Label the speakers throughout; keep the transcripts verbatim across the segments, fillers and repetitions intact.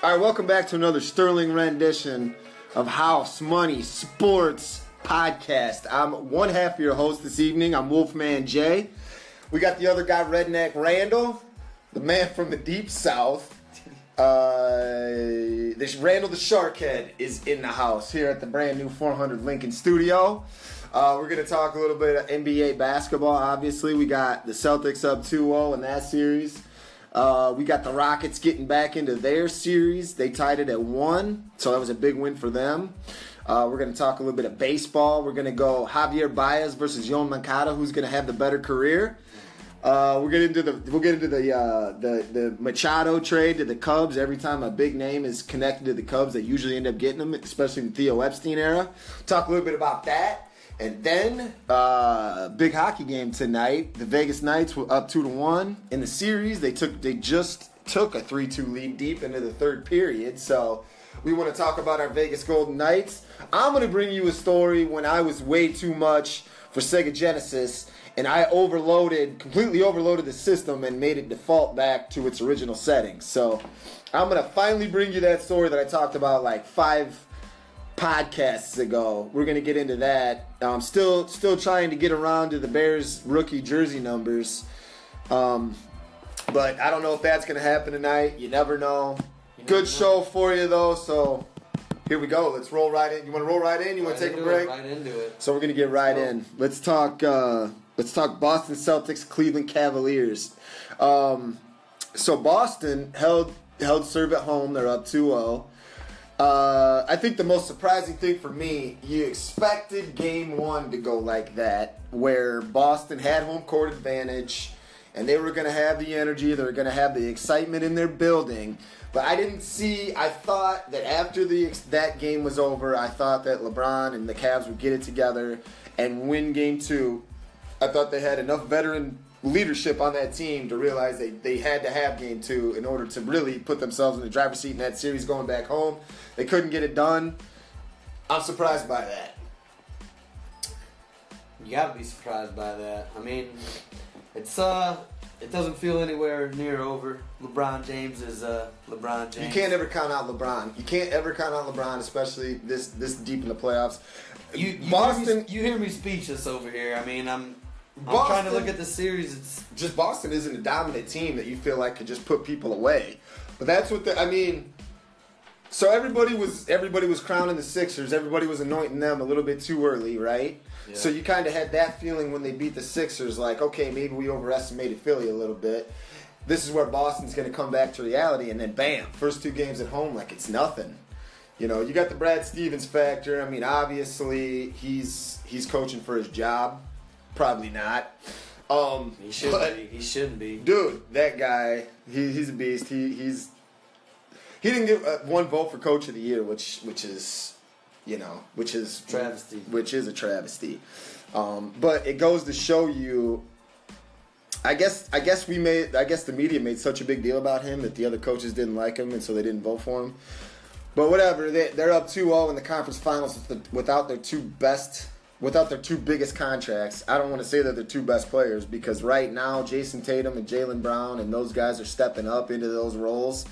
Speaker 1: All right, welcome back to another sterling rendition of House Money Sports Podcast. I'm one half of your host this evening. I'm Wolfman Jay. We got the other guy, Redneck Randall, the man from the deep south. Uh, this Randall the Sharkhead is in the house here at the brand new four hundred Lincoln Studio. Uh, we're going to talk a little bit of N B A basketball, obviously. We got the Celtics up two oh in that series. Uh, we got the Rockets getting back into their series. They tied it at one, so that was a big win for them. Uh, we're going to talk a little bit of baseball. We're going to go Javier Baez versus Yoan Moncada, who's going to have the better career. Uh, we'll get into the we'll get into the uh, the the Machado trade to the Cubs. Every time a big name is connected to the Cubs, they usually end up getting them, especially in the Theo Epstein era. Talk a little bit about that. And then, uh, big hockey game tonight. The Vegas Knights were up two to one in the series. They took, they just took a three two lead deep into the third period. So, we want to talk about our Vegas Golden Knights. I'm going to bring you a story when I was way too much for Sega Genesis, and I overloaded, completely overloaded the system and made it default back to its original settings. So, I'm going to finally bring you that story that I talked about like five podcasts ago. We're going to get into that. Um, still still trying to get around to the Bears rookie jersey numbers. Um, but I don't know if that's going to happen tonight. You never know. You Good never show know. for you, though. So here we go. Let's roll right in. You want to roll right in? You right want to take a break?
Speaker 2: It, right into it.
Speaker 1: So we're going to get right Let's in. Let's talk uh, Let's talk Boston Celtics, Cleveland Cavaliers. Um, so Boston held, held serve at home. They're up two oh. Uh, I think the most surprising thing for me, you expected game one to go like that, where Boston had home court advantage, and they were going to have the energy, they were going to have the excitement in their building. But I didn't see, I thought that after the that game was over, I thought that LeBron and the Cavs would get it together and win game two. I thought they had enough veteran leadership on that team to realize they, they had to have game two in order to really put themselves in the driver's seat in that series going back home. They couldn't get it done. I'm surprised by that.
Speaker 2: You gotta be surprised by that. I mean, it's uh, it doesn't feel anywhere near over. LeBron James is uh, LeBron James.
Speaker 1: You can't ever count out LeBron. You can't ever count out LeBron, especially this this deep in the playoffs.
Speaker 2: You, you
Speaker 1: Boston,
Speaker 2: hear me, you hear me speechless over here. I mean, I'm. I'm
Speaker 1: Boston,
Speaker 2: trying to look at the series. It's
Speaker 1: just Boston isn't a dominant team that you feel like could just put people away. But that's what the, I mean. So everybody was everybody was crowning the Sixers. Everybody was anointing them a little bit too early, right? Yeah. So you kind of had that feeling when they beat the Sixers, like, okay, maybe we overestimated Philly a little bit. This is where Boston's going to come back to reality, and then bam, first two games at home, like it's nothing. You know, you got the Brad Stevens factor. I mean, obviously he's he's coaching for his job. Probably not. Um,
Speaker 2: he should
Speaker 1: but,
Speaker 2: be. He shouldn't be.
Speaker 1: Dude, that guy, he, he's a beast. He he's he didn't get uh, one vote for Coach of the Year, which which is, you know, which is
Speaker 2: travesty.
Speaker 1: Which is a travesty. Um, but it goes to show you. I guess I guess we made I guess the media made such a big deal about him that the other coaches didn't like him, and so they didn't vote for him. But whatever, they, they're up two oh in the conference finals with the, without their two best. Without their two biggest contracts. I don't want to say they're their two best players because right now Jason Tatum and Jaylen Brown and those guys are stepping up into those roles.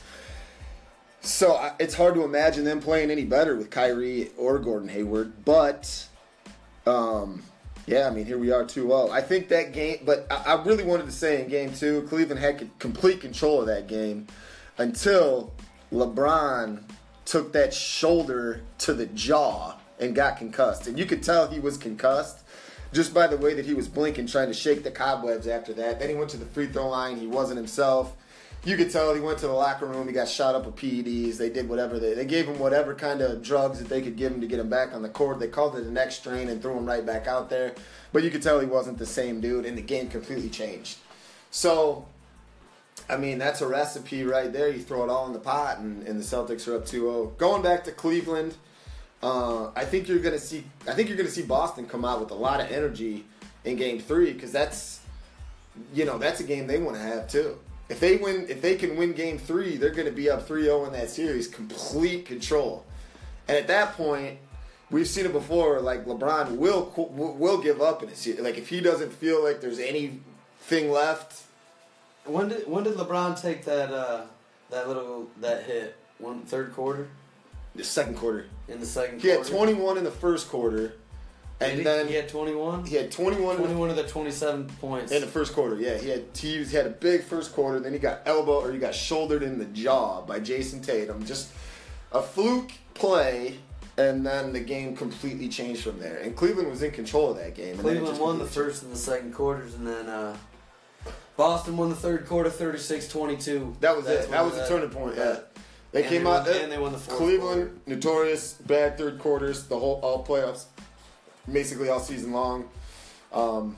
Speaker 1: So I, it's hard to imagine them playing any better with Kyrie or Gordon Hayward. But, um, yeah, I mean, here we are two oh. I think that game, but I, I really wanted to say in game two, Cleveland had complete control of that game until LeBron took that shoulder to the jaw and got concussed. And you could tell he was concussed just by the way that he was blinking, trying to shake the cobwebs after that. Then he went to the free throw line. He wasn't himself. You could tell he went to the locker room. He got shot up with P E Ds. They did whatever. They, they gave him whatever kind of drugs that they could give him to get him back on the court. They called it a neck strain and threw him right back out there. But you could tell he wasn't the same dude, and the game completely changed. So, I mean, that's a recipe right there. You throw it all in the pot, and, and the Celtics are up two oh. Going back to Cleveland, Uh, I think you're gonna see. I think you're gonna see Boston come out with a lot of energy in Game Three because that's, you know, that's a game they want to have too. If they win, if they can win Game Three, they're gonna be up three oh in that series, complete control. And at that point, we've seen it before. Like LeBron will will give up in a series. Like if he doesn't feel like there's anything left.
Speaker 2: When did when did LeBron take that uh, that little that hit? one third quarter.
Speaker 1: The second quarter.
Speaker 2: In the second
Speaker 1: He
Speaker 2: quarter.
Speaker 1: had twenty-one in the first quarter. And
Speaker 2: he,
Speaker 1: then
Speaker 2: he had twenty-one.
Speaker 1: He had twenty-one.
Speaker 2: twenty-one of the twenty-seven points
Speaker 1: in the first quarter. Yeah, he had he, was, he had a big first quarter. Then he got elbow or he got shouldered in the jaw by Jason Tatum. Just a fluke play, and then the game completely changed from there. And Cleveland was in control of that game. And
Speaker 2: Cleveland won the first and the second quarters, and then uh, Boston won the third quarter, thirty-six twenty-two.
Speaker 1: That was
Speaker 2: That's
Speaker 1: it. That was the
Speaker 2: that,
Speaker 1: turning point. Yeah, they
Speaker 2: and
Speaker 1: came
Speaker 2: they
Speaker 1: out.
Speaker 2: Won, and they won the fourth
Speaker 1: Cleveland,
Speaker 2: quarter.
Speaker 1: notorious bad third quarters. The whole all playoffs, basically all season long. Um,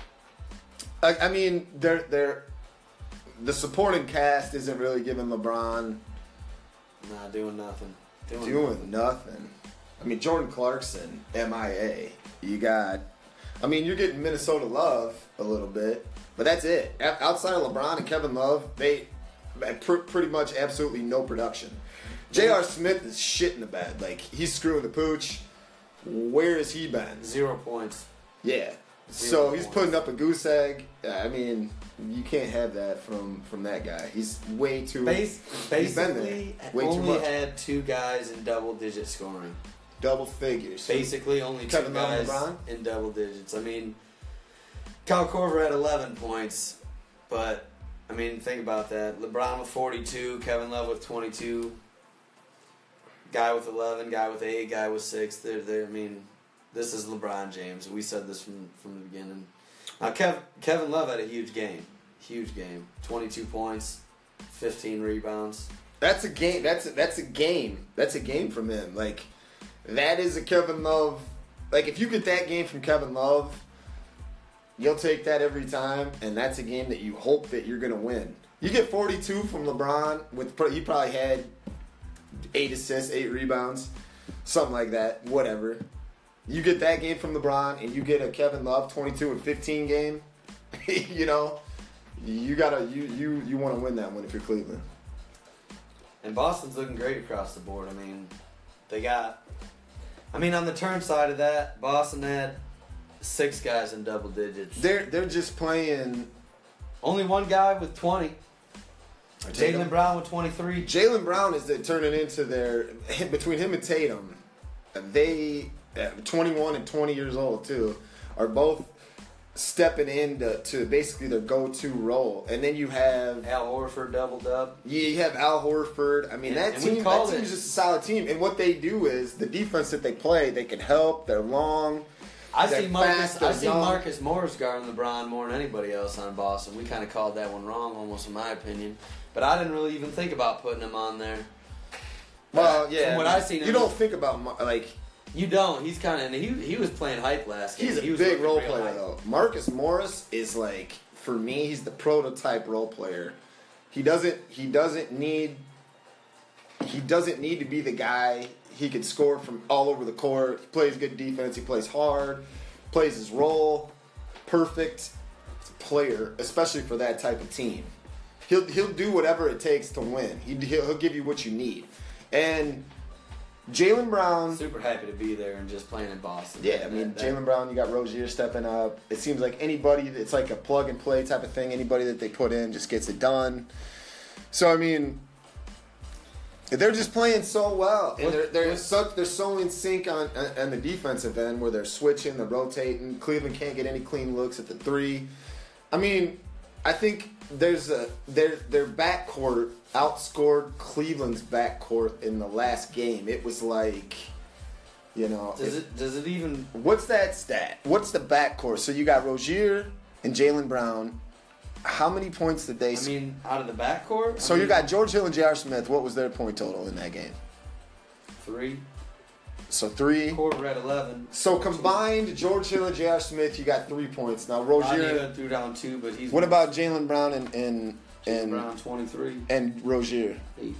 Speaker 1: I, I mean, they're they're the supporting cast isn't really giving LeBron
Speaker 2: Nah, doing nothing. Doing,
Speaker 1: doing nothing. I mean, Jordan Clarkson, M I A. You got, I mean, you're getting Minnesota love a little bit, but that's it. O- Outside of LeBron and Kevin Love, they pr- pretty much absolutely no production. J R. Smith is shit in the bed. Like, he's screwing the pooch. Where has he been?
Speaker 2: Zero points.
Speaker 1: Yeah.
Speaker 2: Zero
Speaker 1: So he's
Speaker 2: points.
Speaker 1: putting up a goose egg. I mean, you can't have that from, from that guy. He's way too.
Speaker 2: Base,
Speaker 1: he's been
Speaker 2: basically,
Speaker 1: there way too
Speaker 2: only
Speaker 1: much.
Speaker 2: had two guys in double-digit scoring.
Speaker 1: Double figures.
Speaker 2: Basically, only two
Speaker 1: Kevin Love and
Speaker 2: guys
Speaker 1: LeBron?
Speaker 2: in double digits. I mean, Kyle Korver had eleven points, but I mean, think about that. LeBron with forty-two, Kevin Love with twenty-two, guy with eleven, guy with eight, guy with six. They're, they're, I mean, this is LeBron James. We said this from, from the beginning. Now, Kev, Kevin Love had a huge game. Huge game. twenty-two points, fifteen rebounds.
Speaker 1: That's a game. That's a, that's a game. That's a game from him. Like, that is a Kevin Love. Like, if you get that game from Kevin Love, you'll take that every time, and that's a game that you hope that you're gonna win. You get forty-two from LeBron with he probably had eight assists, eight rebounds, something like that. Whatever. You get that game from LeBron, and you get a Kevin Love twenty-two and fifteen game. You know, you gotta you you you want to win that one if you're Cleveland.
Speaker 2: And Boston's looking great across the board. I mean, they got... I mean, on the turn side of that, Boston had six guys in double digits.
Speaker 1: They're they're just playing.
Speaker 2: Only one guy with twenty.
Speaker 1: Tatum.
Speaker 2: Jaylen Brown with twenty-three.
Speaker 1: Jaylen Brown is the, turning into their between him and Tatum. They uh, twenty-one and twenty years old too are both stepping into to basically their go-to role, and then you have
Speaker 2: Al Horford doubled up.
Speaker 1: you have Al Horford. I mean
Speaker 2: And-
Speaker 1: that
Speaker 2: and we
Speaker 1: team that
Speaker 2: called
Speaker 1: team's
Speaker 2: it.
Speaker 1: just a solid team, and what they do is the defense that they play. They can help. They're long.
Speaker 2: I
Speaker 1: They're
Speaker 2: see Marcus.
Speaker 1: fast,
Speaker 2: I
Speaker 1: they're
Speaker 2: see
Speaker 1: young.
Speaker 2: Marcus Morris guarding LeBron more than anybody else on Boston. We kind of called that one wrong, almost in my opinion. But I didn't really even think about putting him on there.
Speaker 1: Well, yeah.
Speaker 2: From what
Speaker 1: I mean,
Speaker 2: I've seen,
Speaker 1: you
Speaker 2: him-
Speaker 1: don't think about Mar- like
Speaker 2: You don't. He's kind of. He he was playing hype last game.
Speaker 1: he's a
Speaker 2: he was
Speaker 1: big
Speaker 2: looking
Speaker 1: role
Speaker 2: real
Speaker 1: player
Speaker 2: hype.
Speaker 1: though. Marcus Morris is like for me, he's the prototype role player. He doesn't he doesn't need he doesn't need to be the guy. He could score from all over the court. He plays good defense. He plays hard. Plays his role. Perfect player, especially for that type of team. He'll he'll do whatever it takes to win. He he'll, he'll give you what you need. And Jaylen Brown.
Speaker 2: Super happy to be there and just playing in Boston.
Speaker 1: Yeah, I
Speaker 2: That-
Speaker 1: mean,
Speaker 2: that-
Speaker 1: Jaylen Brown, you got Rozier stepping up. It seems like anybody, it's like a plug and play type of thing. Anybody that they put in just gets it done. So, I mean, they're just playing so well. And
Speaker 2: What-
Speaker 1: they're, they're,
Speaker 2: what-
Speaker 1: such, they're so in sync on, on the defensive end where they're switching, they're rotating. Cleveland can't get any clean looks at the three. I mean, I think there's a their their backcourt outscored Cleveland's backcourt in the last game. It was like, you know,
Speaker 2: Does it? Does it even?
Speaker 1: what's that stat? What's the backcourt? So you got Rozier and Jaylen Brown. How many points did they?
Speaker 2: I mean, out of the backcourt.
Speaker 1: so
Speaker 2: I
Speaker 1: you
Speaker 2: mean,
Speaker 1: got George Hill and J R. Smith. What was their point total in that game?
Speaker 2: three.
Speaker 1: So three.
Speaker 2: Korver at eleven.
Speaker 1: So combined, George Hill and J R. Smith, you got three points. Now
Speaker 2: Rodney
Speaker 1: Rozier.
Speaker 2: Hood threw down two, but he's.
Speaker 1: What about Jaylen Brown and and
Speaker 2: Jaylen
Speaker 1: and,
Speaker 2: Brown twenty-three?
Speaker 1: and Rozier?
Speaker 2: Eight.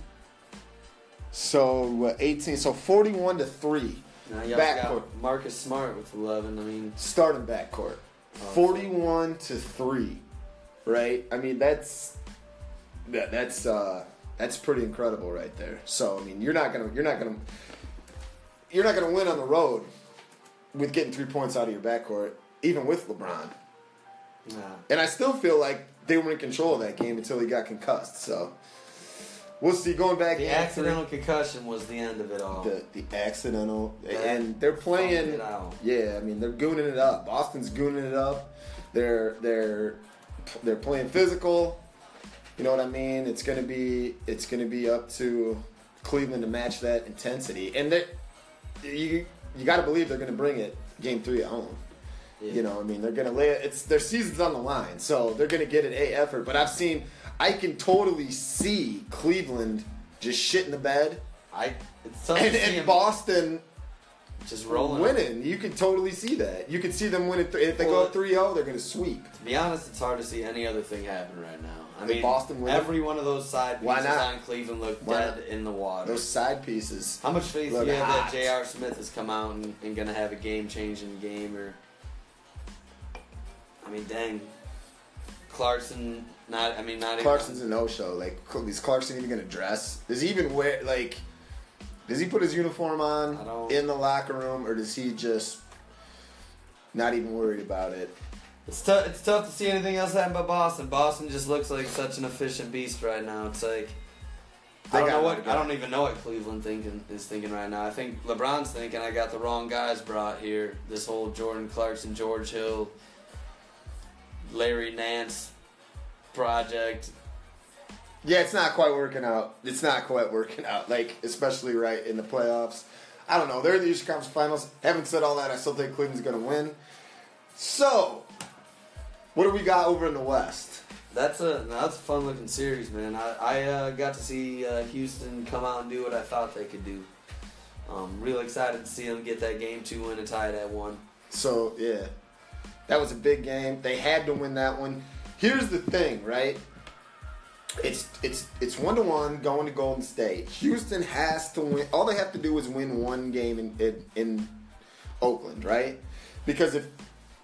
Speaker 1: So uh, eighteen. So forty-one to three.
Speaker 2: Now you also
Speaker 1: Backcourt.
Speaker 2: got Marcus Smart with eleven. I mean,
Speaker 1: Starting backcourt.
Speaker 2: Oh,
Speaker 1: forty-one to three. Right? I mean, that's that, that's uh, that's pretty incredible right there. So, I mean, you're not going to you're not going to you're not going to win on the road with getting three points out of your backcourt even with LeBron.
Speaker 2: nah.
Speaker 1: And I still feel like they were in control of that game until he got concussed. So, we'll see. Going back,
Speaker 2: the accidental three, concussion was the end of it all.
Speaker 1: The the accidental,
Speaker 2: that
Speaker 1: and they're playing. Yeah, I mean they're gooning it up. Boston's gooning it up. They're they're they're playing physical. You know what I mean? It's gonna be it's gonna be up to Cleveland to match that intensity, and they you you got to believe they're gonna bring it game three at home. Yeah. You know, I mean, they're gonna lay it. It's their season's on the line, so they're gonna get an A effort. But I've seen, I can totally see Cleveland just shit in the bed.
Speaker 2: I it's tough
Speaker 1: and,
Speaker 2: to see
Speaker 1: and Boston
Speaker 2: just rolling,
Speaker 1: winning.
Speaker 2: Up.
Speaker 1: You can totally see that. You can see them winning. Th- if they
Speaker 2: well,
Speaker 1: go three oh, they're gonna sweep.
Speaker 2: To be honest, it's hard to see any other thing happen right now. I
Speaker 1: the
Speaker 2: mean,
Speaker 1: Boston winning?
Speaker 2: Every one of those side pieces
Speaker 1: Why not?
Speaker 2: on Cleveland look
Speaker 1: Why
Speaker 2: dead
Speaker 1: not?
Speaker 2: in the water.
Speaker 1: Those side pieces.
Speaker 2: How much faith do
Speaker 1: look
Speaker 2: you have
Speaker 1: hot.
Speaker 2: that J R. Smith has come out and, and going to have a game-changing game? Or, I mean, dang, Clarkson. Not. I mean, not.
Speaker 1: Clarkson's
Speaker 2: even,
Speaker 1: a no-show. Like, is Clarkson even going to dress? Does he even wear like? Does he put his uniform on in the locker room, or does he just not even worried about it?
Speaker 2: It's tough. It's tough to see anything else happen but Boston. Boston just looks like such an efficient beast right now. It's like I don't know what I don't even know what Cleveland thinking is thinking right now. I think LeBron's thinking I got the wrong guys brought here. This whole Jordan Clarkson, George Hill, Larry Nance project.
Speaker 1: Yeah, it's not quite working out. It's not quite working out. Like especially right in the playoffs. I don't know. They're in the Eastern Conference Finals. Having said all that, I still think Cleveland's going to win. So. What do we got over in the West?
Speaker 2: That's a that's a fun looking series, man. I I uh, got to see uh, Houston come out and do what I thought they could do. Um, real excited to see them get that game two win and tie it at one.
Speaker 1: So yeah, that was a big game. They had to win that one. Here's the thing, right? It's it's it's one to one going to Golden State. Houston has to win. All they have to do is win one game in in, in Oakland, right? Because if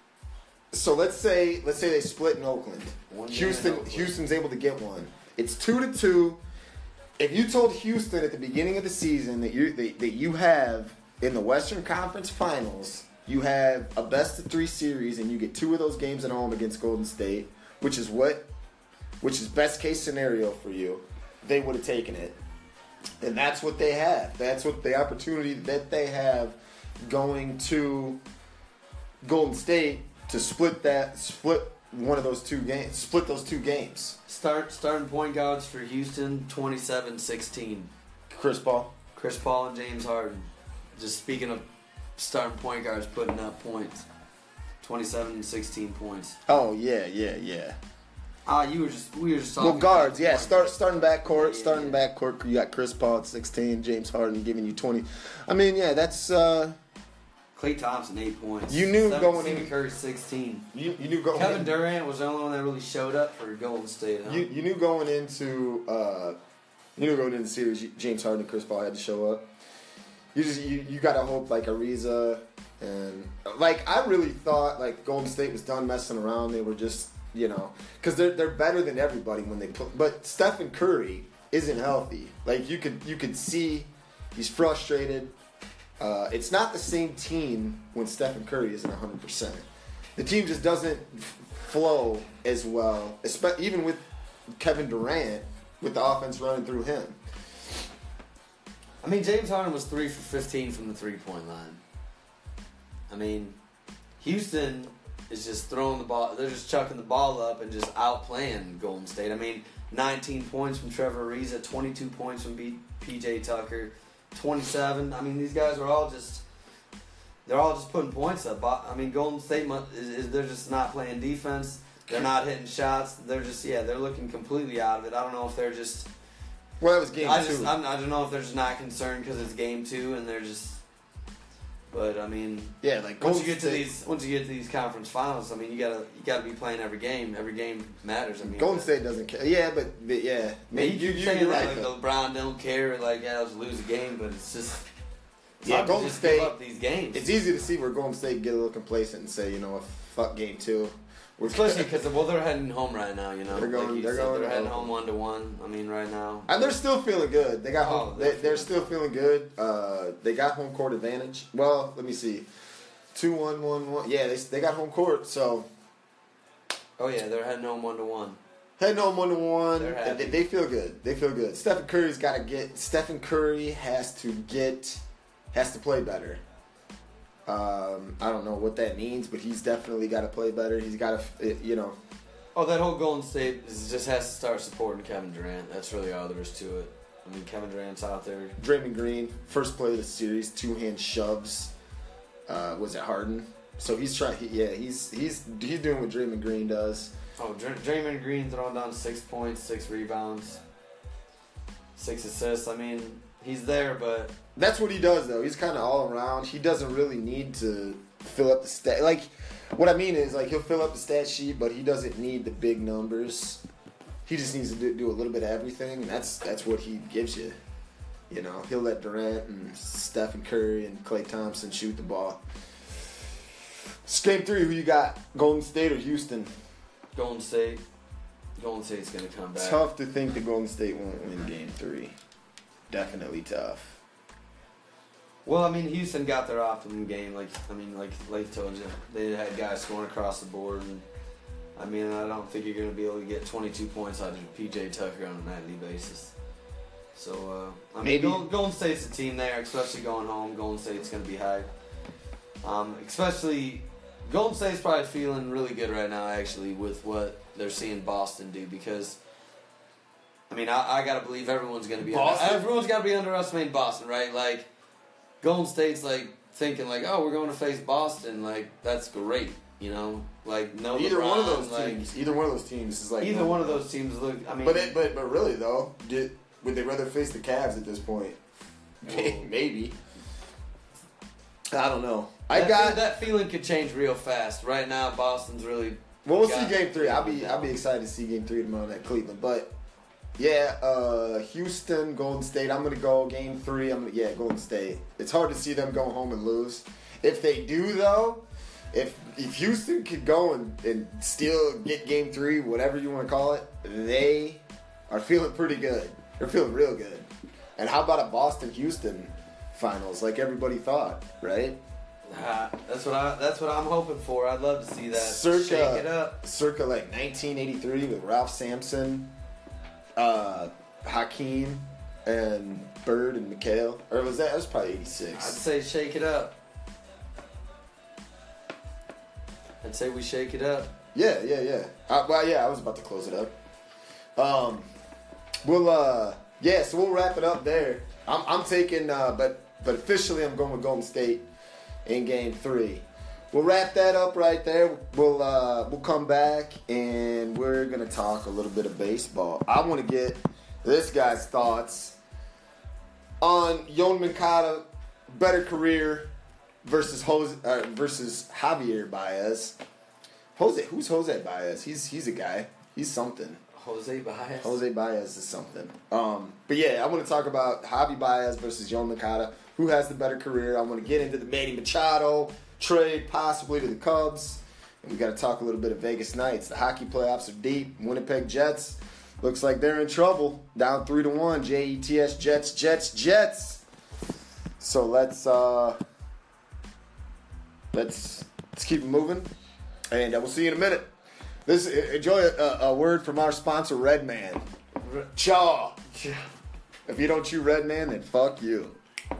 Speaker 1: So let's say let's say they split in Oakland.
Speaker 2: One
Speaker 1: Houston
Speaker 2: in Oakland.
Speaker 1: Houston's able to get one. It's two to two. If you told Houston at the beginning of the season that you that, that you have in the Western Conference Finals, you have a best of three series and you get two of those games at home against Golden State, which is what which is best case scenario for you, they would have taken it. And that's what they have. That's what the opportunity that they have going to Golden State. To split that, split one of those two games, split those two games.
Speaker 2: Start starting point guards for Houston, twenty-seven sixteen.
Speaker 1: Chris Paul,
Speaker 2: Chris Paul and James Harden. Just speaking of starting point guards putting up points, twenty-seven sixteen points.
Speaker 1: Oh yeah, yeah, yeah.
Speaker 2: Ah, you were just we were just talking.
Speaker 1: Well, guards, yeah. Start
Speaker 2: guards.
Speaker 1: starting backcourt,
Speaker 2: yeah,
Speaker 1: starting
Speaker 2: yeah.
Speaker 1: backcourt. You got Chris Paul at sixteen, James Harden giving you twenty. I mean, yeah, that's. uh
Speaker 2: Klay Thompson, eight points.
Speaker 1: You knew
Speaker 2: Seven,
Speaker 1: going
Speaker 2: Stephen
Speaker 1: in.
Speaker 2: Curry, sixteen.
Speaker 1: You, you knew going.
Speaker 2: Kevin
Speaker 1: in,
Speaker 2: Durant was the only one that really showed up for Golden State. Huh?
Speaker 1: You you knew going into. Uh, you knew going into the series, James Harden and Chris Paul had to show up. You just you, you gotta hope like Ariza and like I really thought like Golden State was done messing around. They were just you know because they're they're better than everybody when they play. But Stephen Curry isn't healthy. Like you could you could see he's frustrated. Uh, it's not the same team when Stephen Curry isn't one hundred percent. The team just doesn't f- flow as well, espe- even with Kevin Durant, with the offense running through him.
Speaker 2: I mean, James Harden was three for fifteen from the three-point line. I mean, Houston is just throwing the ball. They're just chucking the ball up and just outplaying Golden State. I mean, nineteen points from Trevor Ariza, twenty-two points from B- P J Tucker. twenty-seven. I mean, these guys are all just, they're all just putting points up. I mean, Golden State, is, is they're just not playing defense. They're not hitting shots. They're just, yeah, they're looking completely out of it. I don't know if they're just,
Speaker 1: Well, that was game
Speaker 2: I
Speaker 1: two.
Speaker 2: just, I'm, I don't know if they're just not concerned because it's game two and they're just, but I mean,
Speaker 1: yeah, like
Speaker 2: once
Speaker 1: Golden
Speaker 2: you get to
Speaker 1: State,
Speaker 2: these, once you get to these conference finals, I mean, you gotta, you gotta be playing every game. Every game matters. I mean,
Speaker 1: Golden
Speaker 2: but,
Speaker 1: State doesn't care. Yeah, but, but yeah,
Speaker 2: Man, you,
Speaker 1: you,
Speaker 2: keep
Speaker 1: you,
Speaker 2: saying
Speaker 1: you're
Speaker 2: that,
Speaker 1: right.
Speaker 2: like
Speaker 1: though.
Speaker 2: LeBron don't care, like yeah, I'll just lose a game, but it's just it's
Speaker 1: Yeah,
Speaker 2: hard to
Speaker 1: Golden
Speaker 2: just
Speaker 1: State-
Speaker 2: give up these games,
Speaker 1: It's easy to see where Golden State get a little complacent and say, you know, what, fuck game two. We're
Speaker 2: especially because well, they're heading home right now. You know,
Speaker 1: They're going-
Speaker 2: like you
Speaker 1: they're
Speaker 2: said,
Speaker 1: going
Speaker 2: they're heading
Speaker 1: home.
Speaker 2: home one to one. I mean, right now,
Speaker 1: And they're still feeling good. They got
Speaker 2: Oh,
Speaker 1: home,
Speaker 2: they're
Speaker 1: they, they're
Speaker 2: feeling
Speaker 1: still feeling good. Uh, they got home court advantage. Well, let me see, two one one one. Yeah, they they got home court. So
Speaker 2: oh yeah, they're heading home one to one.
Speaker 1: Heading home one to one.
Speaker 2: They're happy.
Speaker 1: They, they feel good. They feel good. Stephen Curry's got to get. Stephen Curry has to get. Has to play better. Um, I don't know what that means, but he's definitely got to play better. He's got to, you know.
Speaker 2: Oh, that whole Golden State is, just has to start supporting Kevin Durant. That's really all there is to it. I mean, Kevin Durant's out there.
Speaker 1: Draymond Green, first play of the series, two hand shoves. Uh, was it Harden? So he's trying. He, yeah, he's he's he's doing what Draymond Green does.
Speaker 2: Oh, Dr- Draymond Green throwing down six points, six rebounds, six assists. I mean, he's there, but
Speaker 1: that's what he does, though. He's kind of all around. He doesn't really need to fill up the stat. Like, what I mean is, like, he'll fill up the stat sheet, but he doesn't need the big numbers. He just needs to do, do a little bit of everything, and that's that's what he gives you. You know, he'll let Durant and Stephen Curry and Klay Thompson shoot the ball. It's game three. Who you got? Golden State or Houston?
Speaker 2: Golden State. Golden State's going to come back.
Speaker 1: Tough to think the Golden State won't win game three. Definitely tough.
Speaker 2: Well, I mean, Houston got their optimum game. Like I mean, like Lake told you, they had guys scoring across the board. And I mean, I don't think you're going to be able to get twenty-two points out of P J Tucker on a nightly basis. So, uh, I mean,
Speaker 1: Maybe.
Speaker 2: Golden, Golden State's a team there, especially going home. Golden State's going to be high. Um, especially, Golden State's probably feeling really good right now, actually, with what they're seeing Boston do. Because, I mean, I, I got to believe everyone's going to be under, everyone's got to be underestimating Boston, right? Like, Golden State's like thinking like, oh, we're going to face Boston, like that's great, you know, like no.
Speaker 1: Either
Speaker 2: LeBron,
Speaker 1: one of those
Speaker 2: like,
Speaker 1: teams. Either one of those teams is like.
Speaker 2: Either one of those teams look. I mean,
Speaker 1: But it, but but really though, did would they rather face the Cavs at this point?
Speaker 2: Well,
Speaker 1: Maybe. I don't know. I
Speaker 2: that,
Speaker 1: got
Speaker 2: that feeling could change real fast. Right now, Boston's really.
Speaker 1: Well, we'll
Speaker 2: got-
Speaker 1: see game three. I'll be I'll be excited to see game three tomorrow at Cleveland. But yeah, uh, Houston, Golden State. I'm gonna go game three. I'm gonna yeah, Golden State. It's hard to see them go home and lose. If they do though, if if Houston could go and, and still get game three, whatever you want to call it, they are feeling pretty good. They're feeling real good. And how about a Boston Houston finals like everybody thought, right?
Speaker 2: Uh, that's what I. That's what I'm hoping for. I'd love to see that.
Speaker 1: Circa-
Speaker 2: Shake it up.
Speaker 1: Circa like nineteen eighty-three with Ralph Sampson, uh, Hakeem, and Bird and McHale. Or was that? That was probably
Speaker 2: I'd
Speaker 1: eighty-six.
Speaker 2: say shake it up. I'd say we shake it up.
Speaker 1: Yeah, yeah, yeah. Uh, well, yeah, I was about to close it up. Um, we'll, uh, yeah, so we'll wrap it up there. I'm, I'm taking, uh, but, but officially I'm going with Golden State in game three. We'll wrap that up right there. We'll, uh, we'll come back and we're going to talk a little bit of baseball. I want to get this guy's thoughts on Yoan Moncada, better career versus Jose, uh, versus Javier Baez. Jose, who's Jose Baez? He's he's a guy. He's something.
Speaker 2: Jose Baez.
Speaker 1: Jose Baez is something. Um, but yeah, I want to talk about Javi Baez versus Yoan Moncada. Who has the better career? I want to get into the Manny Machado trade, possibly to the Cubs. And we got to talk a little bit of Vegas Knights. The hockey playoffs are deep. Winnipeg Jets looks like they're in trouble. Down three to one. J E T S Jets, Jets, Jets. So let's uh, let's let's keep it moving, and uh, we'll see you in a minute. This enjoy a, a word from our sponsor, Red Man. Chaw. If you don't chew Red Man, then fuck you.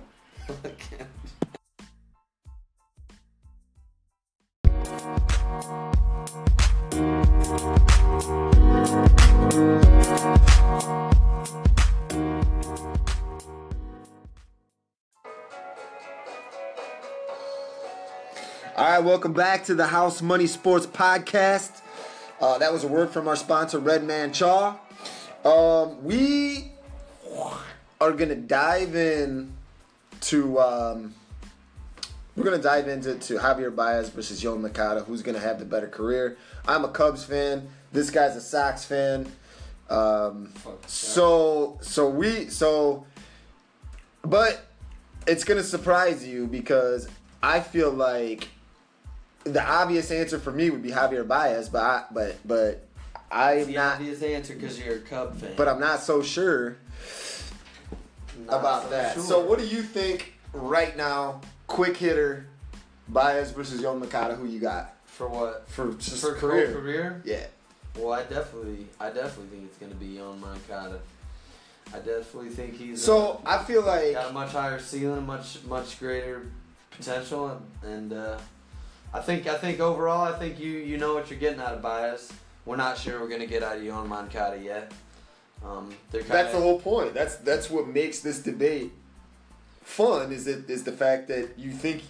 Speaker 1: All right, welcome back to the House Money Sports Podcast. Uh, that was a word from our sponsor, Red Man Chaw. Um, we are gonna dive in to um, we're gonna dive into to Javier Baez versus Yoan Moncada. Who's gonna have the better career? I'm a Cubs fan. This guy's a Sox fan. Um, so so we so, but it's gonna surprise you because I feel like the obvious answer for me would be Javier Baez, but I, but but I'm
Speaker 2: the
Speaker 1: not.
Speaker 2: obvious answer because you're a Cub fan.
Speaker 1: But I'm not so sure
Speaker 2: Not
Speaker 1: about
Speaker 2: so
Speaker 1: that.
Speaker 2: sure.
Speaker 1: So what do you think right now? Quick hitter, Baez versus Yoan Moncada. Who you got
Speaker 2: For what?
Speaker 1: for just
Speaker 2: For
Speaker 1: career?
Speaker 2: career? career?
Speaker 1: Yeah.
Speaker 2: Well, I definitely, I definitely think it's going to be Yoan Moncada. I definitely think he's
Speaker 1: So
Speaker 2: uh,
Speaker 1: I feel like
Speaker 2: got a much higher ceiling, much much greater potential, and, and uh, I think I think overall, I think you you know what you're getting out of Baez. We're not sure we're going to get out of Yoan Moncada yet. Um, they're kinda,
Speaker 1: that's the whole point. That's that's what makes this debate fun. Is it is the fact that you think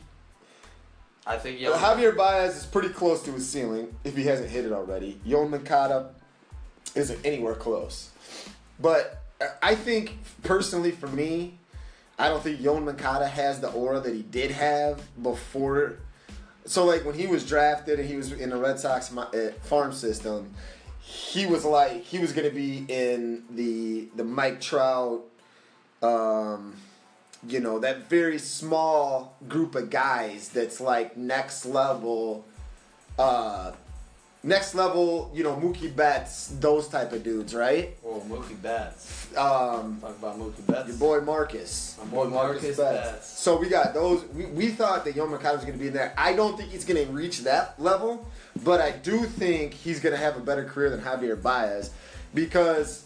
Speaker 2: I think
Speaker 1: Yoan, Javier Baez is pretty close to his ceiling if he hasn't hit it already. Yoan Moncada isn't anywhere close, but I think personally for me, I don't think Yoan Moncada has the aura that he did have before. So like when he was drafted and he was in the Red Sox farm system, he was like he was going to be in the the Mike Trout, um, you know, that very small group of guys that's like next level, uh, next level, you know, Mookie Betts, those type of dudes, right?
Speaker 2: Oh, Mookie Betts.
Speaker 1: Um,
Speaker 2: Talk about Mookie Betts.
Speaker 1: Your boy Marcus.
Speaker 2: My boy Marcus, Marcus Betts. Betts.
Speaker 1: So we got those. We, we thought that Yoan Moncada was going to be in there. I don't think he's going to reach that level, but I do think he's going to have a better career than Javier Baez because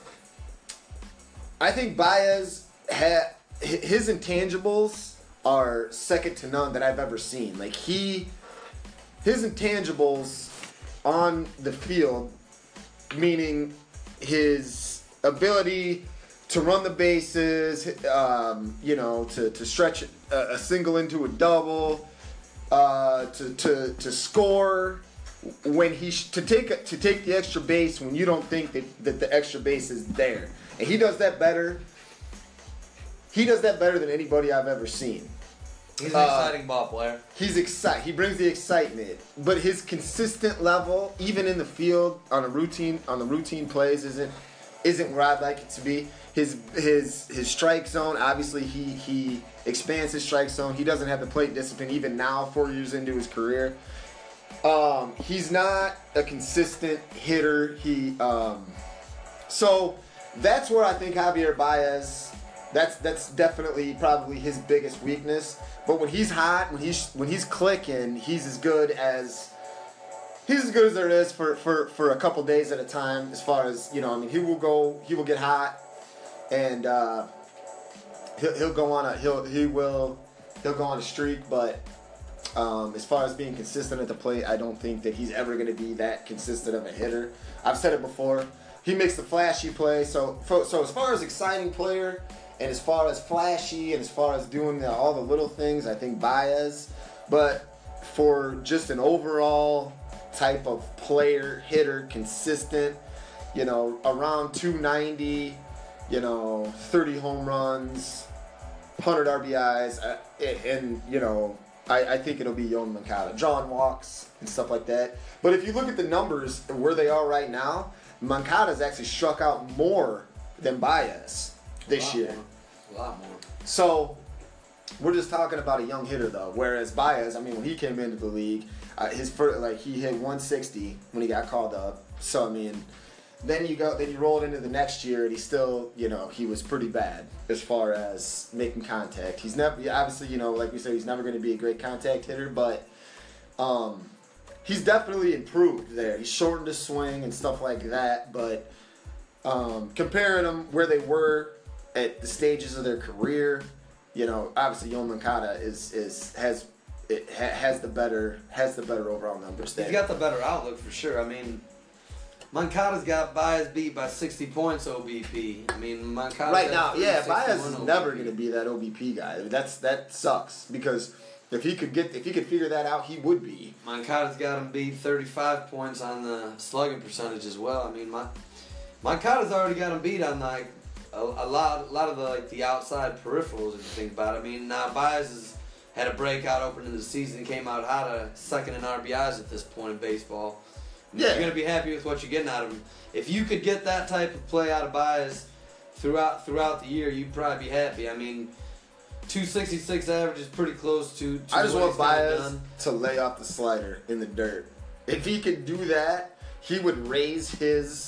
Speaker 1: I think Baez had his intangibles are second to none that I've ever seen. Like he, his intangibles on the field, meaning his ability to run the bases, um, you know, to, to stretch a, a single into a double, uh, to, to to score when he sh- to take a, to take the extra base when you don't think that, that the extra base is there, and he does that better. He does that better than anybody I've ever seen.
Speaker 2: He's an uh, exciting ball player.
Speaker 1: He's excite. He brings the excitement, but his consistent level, even in the field on a routine on the routine plays, isn't isn't where I'd like it to be. His his his strike zone. Obviously, he he expands his strike zone. He doesn't have the plate discipline even now, four years into his career. Um, he's not a consistent hitter. He um, so that's where I think Javier Baez. That's that's definitely probably his biggest weakness. But when he's hot, when he's when he's clicking, he's as good as he's as good as there is for, for, for a couple days at a time. As far as you know, I mean, he will go, he will get hot, and uh, he'll he'll go on a he'll he will he'll go on a streak. But um, as far as being consistent at the plate, I don't think that he's ever going to be that consistent of a hitter. I've said it before. He makes the flashy play. So so as far as exciting player. And as far as flashy and as far as doing the, all the little things, I think Baez. But for just an overall type of player, hitter, consistent, you know, around two ninety, you know, thirty home runs, one hundred R B Is, uh, and, you know, I, I think it'll be Yoan Moncada. Drawing walks and stuff like that. But if you look at the numbers where they are right now, Moncada's actually struck out more than Baez this year.
Speaker 2: More. A lot more.
Speaker 1: So, we're just talking about a young hitter, though. Whereas Baez, I mean, when he came into the league, uh, his first, like he hit one sixty when he got called up. So I mean, then you go, then you roll it into the next year, and he still, you know, he was pretty bad as far as making contact. He's never, obviously, you know, like we said, he's never going to be a great contact hitter, but um, he's definitely improved there. He's shortened his swing and stuff like that. But um, comparing them where they were at the stages of their career, you know, obviously Yoan Moncada is is has it ha, has the better has the better overall numbers.
Speaker 2: He's got the better outlook for sure. I mean, Moncada's got Baez beat by sixty points O B P. I mean, Moncada
Speaker 1: right now, yeah, Baez is never going to be that O B P guy. That's that sucks because if he could get if he could figure that out, he would be.
Speaker 2: Moncada's got him beat thirty-five points on the slugging percentage as well. I mean, Mon- Moncada's already got him beat on like. A, a lot, a lot of the like the outside peripherals. If you think about it, I mean, now Baez has had a breakout opening the season, came out hot, a second in R B Is at this point in baseball.
Speaker 1: Yeah.
Speaker 2: You're gonna be happy with what you're getting out of him. If you could get that type of play out of Baez throughout throughout the year, you'd probably be happy. I mean, two sixty-six average is pretty close to. to
Speaker 1: I just
Speaker 2: what
Speaker 1: want Baez to lay off the slider in the dirt. If he could do that, he would raise his.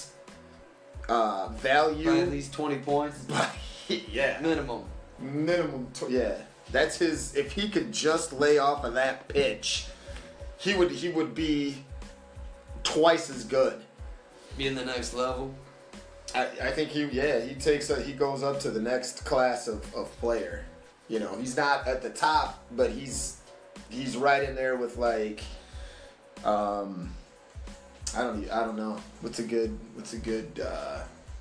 Speaker 1: Uh, value
Speaker 2: by at least twenty points.
Speaker 1: Yeah,
Speaker 2: minimum.
Speaker 1: Minimum. Tw- yeah, that's his. If he could just lay off of that pitch, he would he would be twice as good.
Speaker 2: Be in the next level.
Speaker 1: I, I think he yeah he takes a, he goes up to the next class of, of player. You know, he's not at the top, but he's he's right in there with like um I don't I don't know what's a good what's a good uh,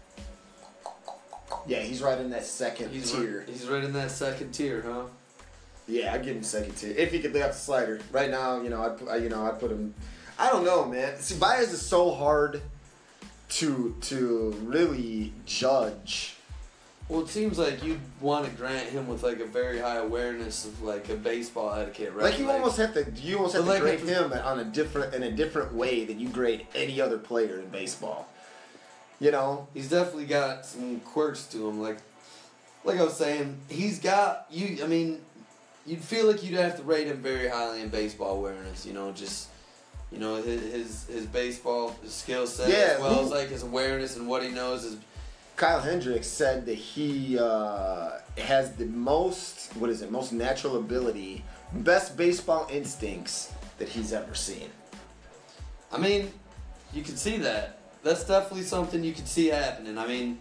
Speaker 1: yeah he's right in that second
Speaker 2: He's
Speaker 1: tier.
Speaker 2: Right, he's right in that second tier, huh?
Speaker 1: Yeah, I'd give him second tier if he could lay up the slider. Right now, you know, I'd put- I you know I put him. I don't know, man. See, Baez is so hard to to really judge.
Speaker 2: Well, it seems like you want to grant him with like a very high awareness of like a baseball etiquette, right?
Speaker 1: Like you almost have to you almost have
Speaker 2: But
Speaker 1: to
Speaker 2: like
Speaker 1: grade
Speaker 2: if-
Speaker 1: him on a different in a different way than you grade any other player in baseball. You know,
Speaker 2: he's definitely got some quirks to him. Like, like I was saying, he's got you. I mean, you'd feel like you'd have to rate him very highly in baseball awareness. You know, just you know his his, his baseball skill set
Speaker 1: Yeah,
Speaker 2: as well
Speaker 1: who-
Speaker 2: as like his awareness and what he knows is.
Speaker 1: Kyle Hendricks said that he uh, has the most what is it most natural ability, best baseball instincts that he's ever seen.
Speaker 2: I mean, you can see that. That's definitely something you can see happening. I mean,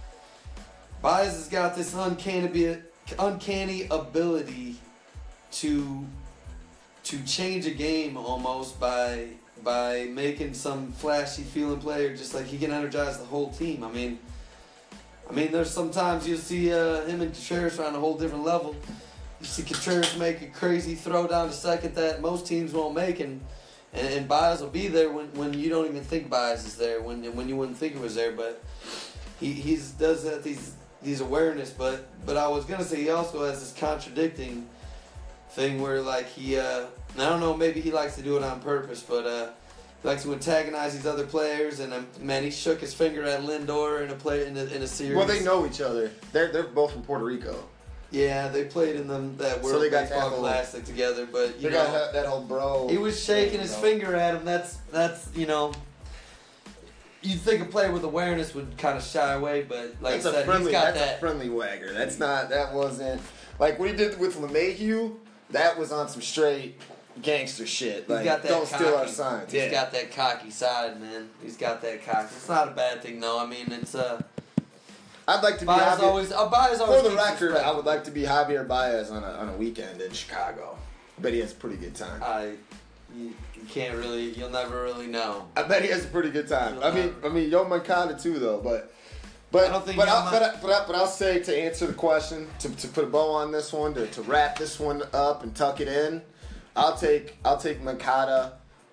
Speaker 2: Baez has got this uncanny, uncanny ability to to change a game almost by by making some flashy feeling play, or just like he can energize the whole team. I mean, I mean, there's sometimes you'll see uh, him and Contreras are on a whole different level. You see Contreras make a crazy throw down to second that most teams won't make, and and, and Baez will be there when, when you don't even think Baez is there, when when you wouldn't think it was there. But he he's does that these these awareness. But but I was gonna say he also has this contradicting thing where like he uh, and I don't know, maybe he likes to do it on purpose, but uh, he likes to antagonize these other players. And um, man, he shook his finger at Lindor in a play in a, in a series.
Speaker 1: Well, they know each other. They're they're both from Puerto Rico.
Speaker 2: Yeah, they played in them that World
Speaker 1: So they got
Speaker 2: Baseball
Speaker 1: that whole-
Speaker 2: Classic together, but you
Speaker 1: They
Speaker 2: know,
Speaker 1: got that, that whole bro.
Speaker 2: he was shaking his
Speaker 1: you know.
Speaker 2: finger at him. That's that's you know, you'd think a player with awareness would kind of shy away, but like
Speaker 1: That's
Speaker 2: I
Speaker 1: a
Speaker 2: said,
Speaker 1: friendly.
Speaker 2: he's got
Speaker 1: That's
Speaker 2: that.
Speaker 1: a friendly wagger. That's not. That wasn't like what he did with LeMahieu. That was on some straight gangster shit.
Speaker 2: He's
Speaker 1: Like,
Speaker 2: got that
Speaker 1: don't
Speaker 2: cocky,
Speaker 1: steal our signs.
Speaker 2: He's
Speaker 1: Yeah.
Speaker 2: got that cocky side, man. He's got that cocky. It's not a bad thing, though. I mean, it's uh,
Speaker 1: I'd like to be
Speaker 2: Baez
Speaker 1: Javier,
Speaker 2: always. Uh, Baez always.
Speaker 1: for the
Speaker 2: keeps
Speaker 1: record.
Speaker 2: respect.
Speaker 1: I would like to be Javier Baez on a on a weekend in Chicago. I bet he has a pretty good time.
Speaker 2: I, you, you can't really. You'll never really know.
Speaker 1: I bet he has a pretty good time.
Speaker 2: You'll
Speaker 1: I mean,
Speaker 2: never.
Speaker 1: I mean, Yo Mancada too, though. But, but,
Speaker 2: I don't think
Speaker 1: but,
Speaker 2: Yo
Speaker 1: I'll,
Speaker 2: Man-
Speaker 1: but, I, but, I, but I'll say to answer the question, to, to put a bow on this one, to, to wrap this one up and tuck it in, I'll take I'll take Mancada.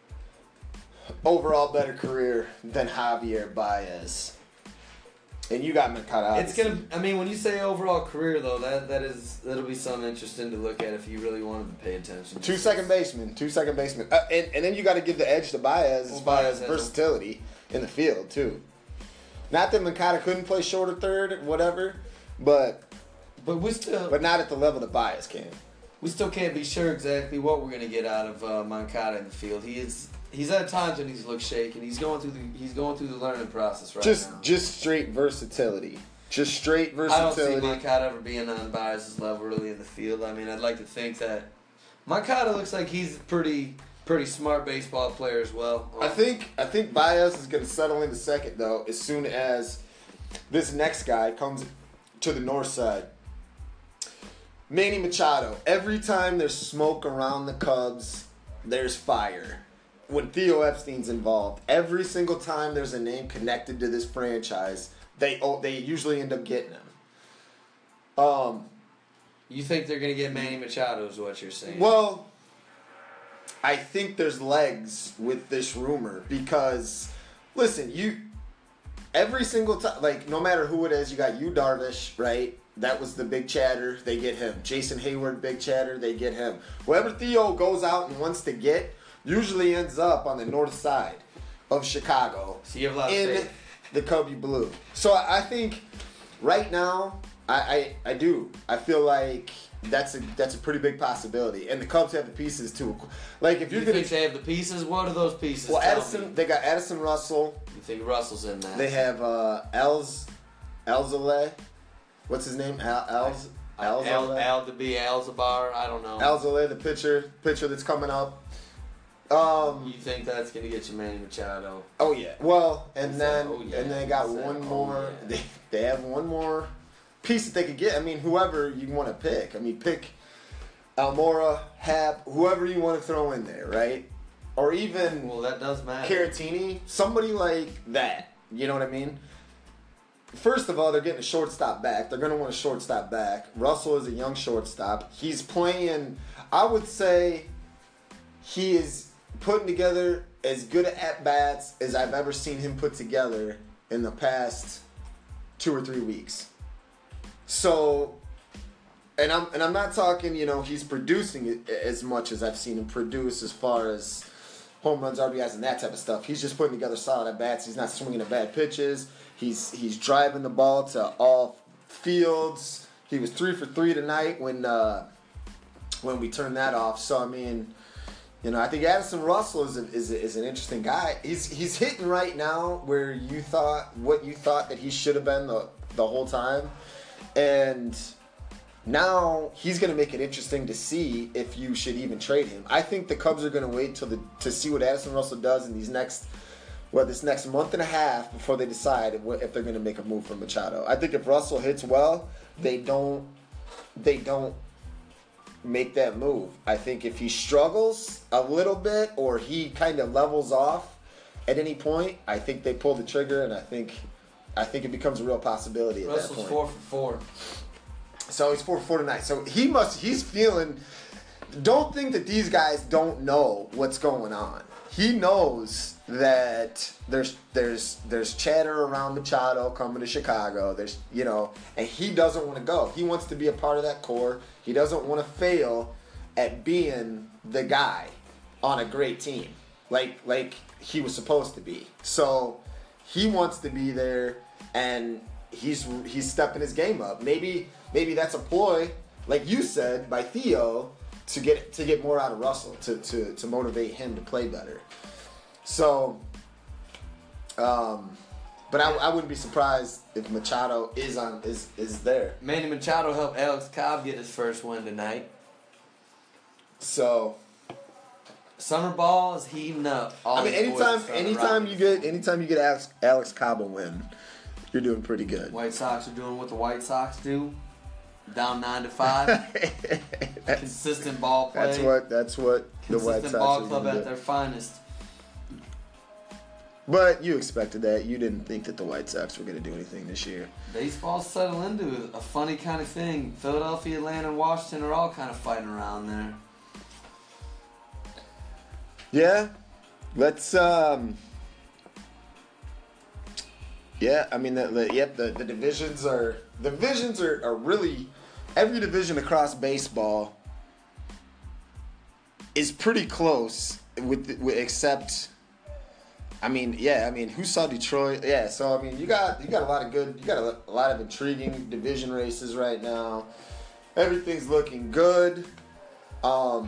Speaker 1: Overall, better career than Javier Baez. And you got Mancada.
Speaker 2: It's gonna. I mean, when you say overall career, though, that that is that'll be something interesting to look at if you really wanted to pay attention.
Speaker 1: Two second basemen, two second basemen, uh, and and then you got to give the edge to Baez as
Speaker 2: Well,
Speaker 1: far
Speaker 2: Baez
Speaker 1: as
Speaker 2: has
Speaker 1: versatility in the field too. Not that Mancada couldn't play short or third, whatever, but
Speaker 2: But we still
Speaker 1: but not at the level that Baez can.
Speaker 2: we still can't be sure exactly what we're gonna get out of uh, Moncada in the field. He is. He's at times when he's looked shaky. He's going through the he's going through the learning process right
Speaker 1: Just
Speaker 2: now.
Speaker 1: just straight versatility, just straight
Speaker 2: I don't see
Speaker 1: versatility.
Speaker 2: Moncada ever being on Baez's level really in the field. I mean, I'd like to think that Moncada looks like he's a pretty pretty smart baseball player as well.
Speaker 1: I think I think Baez is going to settle into second though as soon as this next guy comes to the north side. Manny Machado. Every time there's smoke around the Cubs, there's fire. When Theo Epstein's involved, every single time there's a name connected to this franchise, they oh, they usually end up getting him. Um,
Speaker 2: You think they're gonna get Manny Machado? Is what you're saying?
Speaker 1: well, I think there's legs with this rumor because, listen, you every single time, like no matter who it is, you got Yu Darvish, right? That was the big chatter. They get him. Jason Hayward, big chatter. They get him. Whoever Theo goes out and wants to get, usually ends up on the north side of Chicago
Speaker 2: So you have a lot of
Speaker 1: in
Speaker 2: faith.
Speaker 1: the Cubby Blue. So I I think right now, I, I I do. I feel like that's a that's a pretty big possibility, and the Cubs have the pieces too. Like if
Speaker 2: You
Speaker 1: you're gonna,
Speaker 2: think they have the pieces? What are those pieces?
Speaker 1: well,
Speaker 2: Tell
Speaker 1: Addison,
Speaker 2: me.
Speaker 1: they got Addison Russell.
Speaker 2: You think Russell's in that?
Speaker 1: They have uh, Els Alzolay. What's his name? Al Els
Speaker 2: Al,
Speaker 1: Alzolay.
Speaker 2: Al to be Alzabar. I don't know.
Speaker 1: Alzolay, the pitcher, pitcher that's coming up. Um,
Speaker 2: You think that's gonna get you Manny Machado?
Speaker 1: oh yeah. Well, and
Speaker 2: He
Speaker 1: then
Speaker 2: said, "Oh, yeah."
Speaker 1: and then they got
Speaker 2: He said,
Speaker 1: one
Speaker 2: "Oh,
Speaker 1: more.
Speaker 2: yeah."
Speaker 1: They they have one more piece that they could get. I mean, whoever you want to pick. I mean, pick Almora, Hap, whoever you want to throw in there, right? Or even
Speaker 2: Well, that does matter.
Speaker 1: Caratini, somebody like that. You know what I mean? First of all, they're getting a shortstop back. They're going to want a shortstop back. Russell is a young shortstop. He's playing, I would say, he is putting together as good at-bats as I've ever seen him put together in the past two or three weeks. So, and I'm and I'm not talking, you know, he's producing it as much as I've seen him produce as far as home runs, R B Is, and that type of stuff. He's just putting together solid at-bats. He's not swinging at bad pitches. He's he's driving the ball to all fields. He was three for three tonight when uh, when we turned that off. So, I mean, you know, I think Addison Russell is, a, is, a, is an interesting guy. He's he's hitting right now where you thought, what you thought that he should have been the, the whole time. And now he's going to make it interesting to see if you should even trade him. I think the Cubs are going to wait till the to see what Addison Russell does in these next, well, this next month and a half before they decide if, if they're going to make a move for Machado. I think if Russell hits well, they don't they don't make that move. I think if he struggles a little bit or he kind of levels off at any point, I think they pull the trigger, and I think I think it becomes a real possibility at
Speaker 2: Russell's
Speaker 1: that point.
Speaker 2: four for four.
Speaker 1: So he's four for four tonight. So he must, he's feeling, don't think that these guys don't know what's going on. He knows that there's there's there's chatter around Machado coming to Chicago. There's, you know, and he doesn't want to go. He wants to be a part of that core. He doesn't want to fail at being the guy on a great team, like like he was supposed to be. So he wants to be there, and he's he's stepping his game up. Maybe maybe that's a ploy, like you said, by Theo to get to get more out of Russell, to to, to motivate him to play better. So, um, but I, I wouldn't be surprised if Machado is on is is there.
Speaker 2: Manny Machado helped Alex Cobb get his first win tonight.
Speaker 1: So,
Speaker 2: Summer ball is heating up. All
Speaker 1: I mean,
Speaker 2: these boys
Speaker 1: anytime
Speaker 2: are starting to
Speaker 1: anytime
Speaker 2: rock.
Speaker 1: you get anytime you get Alex Alex Cobb a win, you're doing pretty good.
Speaker 2: White Sox are doing what the White Sox do, down nine to five.
Speaker 1: that's,
Speaker 2: Consistent ball play.
Speaker 1: that's what that's what the White
Speaker 2: Consistent
Speaker 1: Sox
Speaker 2: ball
Speaker 1: are
Speaker 2: club
Speaker 1: gonna
Speaker 2: at
Speaker 1: do.
Speaker 2: their finest.
Speaker 1: But you expected that. You didn't think that the White Sox were going to do anything this year.
Speaker 2: Baseball settle into a funny kind of thing. Philadelphia, Atlanta, and Washington are all kind of fighting around there.
Speaker 1: Yeah, let's. Um, yeah, I mean, the, the, yep. The, the divisions are the divisions are, are really every division across baseball is pretty close with, with except. I mean, yeah. I mean, who saw Detroit? Yeah. So I mean, you got you got a lot of good. You got a, a lot of intriguing division races right now. Everything's looking good. Um.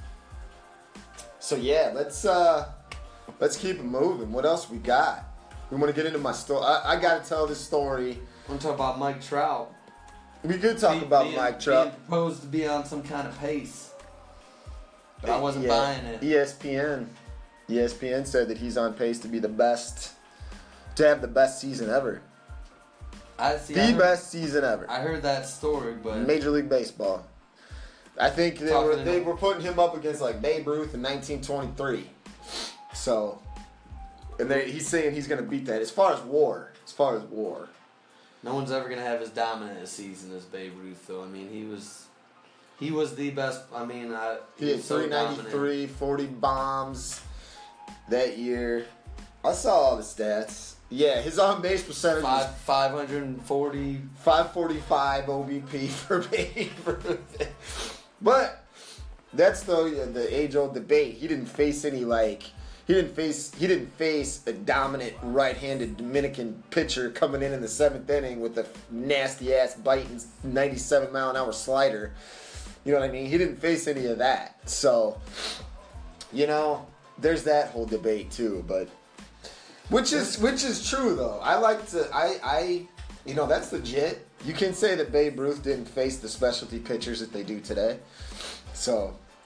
Speaker 1: So yeah, let's uh, let's keep it moving. What else we got? We want to get into my story. I, I got to tell this story.
Speaker 2: I'm talking about Mike Trout.
Speaker 1: We could talk
Speaker 2: Be-
Speaker 1: about
Speaker 2: being,
Speaker 1: Mike Trout.
Speaker 2: Being proposed to be on some kind of pace, but I wasn't
Speaker 1: Yeah.
Speaker 2: buying it.
Speaker 1: E S P N. E S P N said that he's on pace to be the best, to have the best season ever.
Speaker 2: I see.
Speaker 1: The
Speaker 2: I heard,
Speaker 1: best season ever.
Speaker 2: I heard that story, but
Speaker 1: Major League Baseball. I think they
Speaker 2: Talking
Speaker 1: were
Speaker 2: to
Speaker 1: they
Speaker 2: him.
Speaker 1: were putting him up against like Babe Ruth in nineteen twenty-three. So, and they, he's saying he's going to beat that. As far as WAR, as far as WAR.
Speaker 2: no one's ever gonna have as dominant a season as Babe Ruth, though. I mean, he was, he was the best. I mean, I,
Speaker 1: He had
Speaker 2: was so
Speaker 1: three
Speaker 2: dominant.
Speaker 1: ninety-three, forty bombs that year. I saw all the stats. Yeah, his on base percentage was
Speaker 2: Five five hundred and forty.
Speaker 1: five forty-five O B P for Babe Ruth. But that's the the age old debate. He didn't face any like he didn't face he didn't face a dominant right-handed Dominican pitcher coming in in the seventh inning with a nasty ass biting ninety-seven mile an hour slider. You know what I mean? He didn't face any of that. So, you know, there's that whole debate too. But which is which is true though. I like to I I you know that's legit. You can say that Babe Ruth didn't face the specialty pitchers that they do today. So,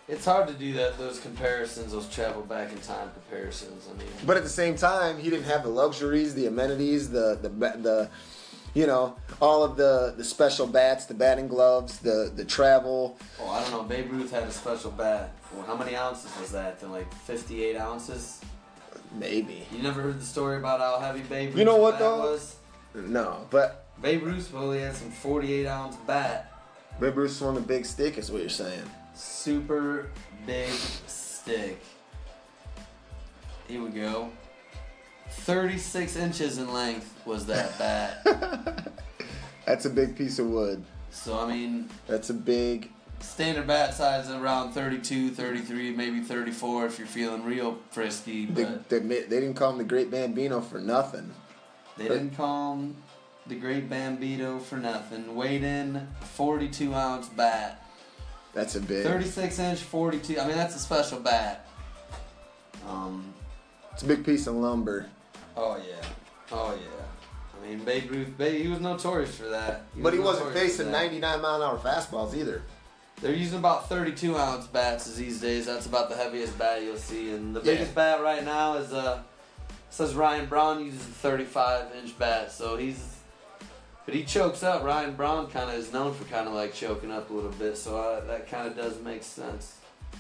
Speaker 2: It's hard to do that. Those comparisons, those travel back in time comparisons. I mean,
Speaker 1: But at the same time, he didn't have the luxuries, the amenities, the the the, you know, all of the, the special bats, the batting gloves, the the travel.
Speaker 2: well, I don't know. Babe Ruth had a special bat. Well, how many ounces was that? Then like fifty-eight ounces.
Speaker 1: Maybe.
Speaker 2: You never heard the story about how heavy Babe Ruth's
Speaker 1: You know what,
Speaker 2: bat
Speaker 1: though?
Speaker 2: was?
Speaker 1: No, but
Speaker 2: Babe Ruth supposedly had some forty-eight ounce bat.
Speaker 1: Babe Ruth swung a big stick, is what you're saying.
Speaker 2: Super big stick. Here we go. thirty-six inches in length was that bat.
Speaker 1: That's a big piece of wood.
Speaker 2: So, I mean,
Speaker 1: That's a big.
Speaker 2: standard bat size is around thirty-two, thirty-three, maybe thirty-four if you're feeling real frisky. But
Speaker 1: They, they, they didn't call him the Great Bambino for nothing.
Speaker 2: they didn't call him the Great Bambino for nothing. Weighed in forty-two ounce bat.
Speaker 1: That's a big.
Speaker 2: thirty-six inch, forty-two. I mean, that's a special bat. Um,
Speaker 1: It's a big piece of lumber.
Speaker 2: oh, yeah. Oh, yeah. I mean, Babe Ruth, Babe, he was notorious for that.
Speaker 1: But he
Speaker 2: was
Speaker 1: wasn't
Speaker 2: notorious for
Speaker 1: facing
Speaker 2: that.
Speaker 1: ninety-nine mile an hour fastballs either.
Speaker 2: They're using about thirty-two ounce bats these days. That's about the heaviest bat you'll see. And the
Speaker 1: Yeah.
Speaker 2: biggest bat right now is, uh, says Ryan Braun uses a thirty-five inch bat. So he's, but he chokes up. Ryan Braun kind of is known for kind of like choking up a little bit. So uh, that kind of does make sense.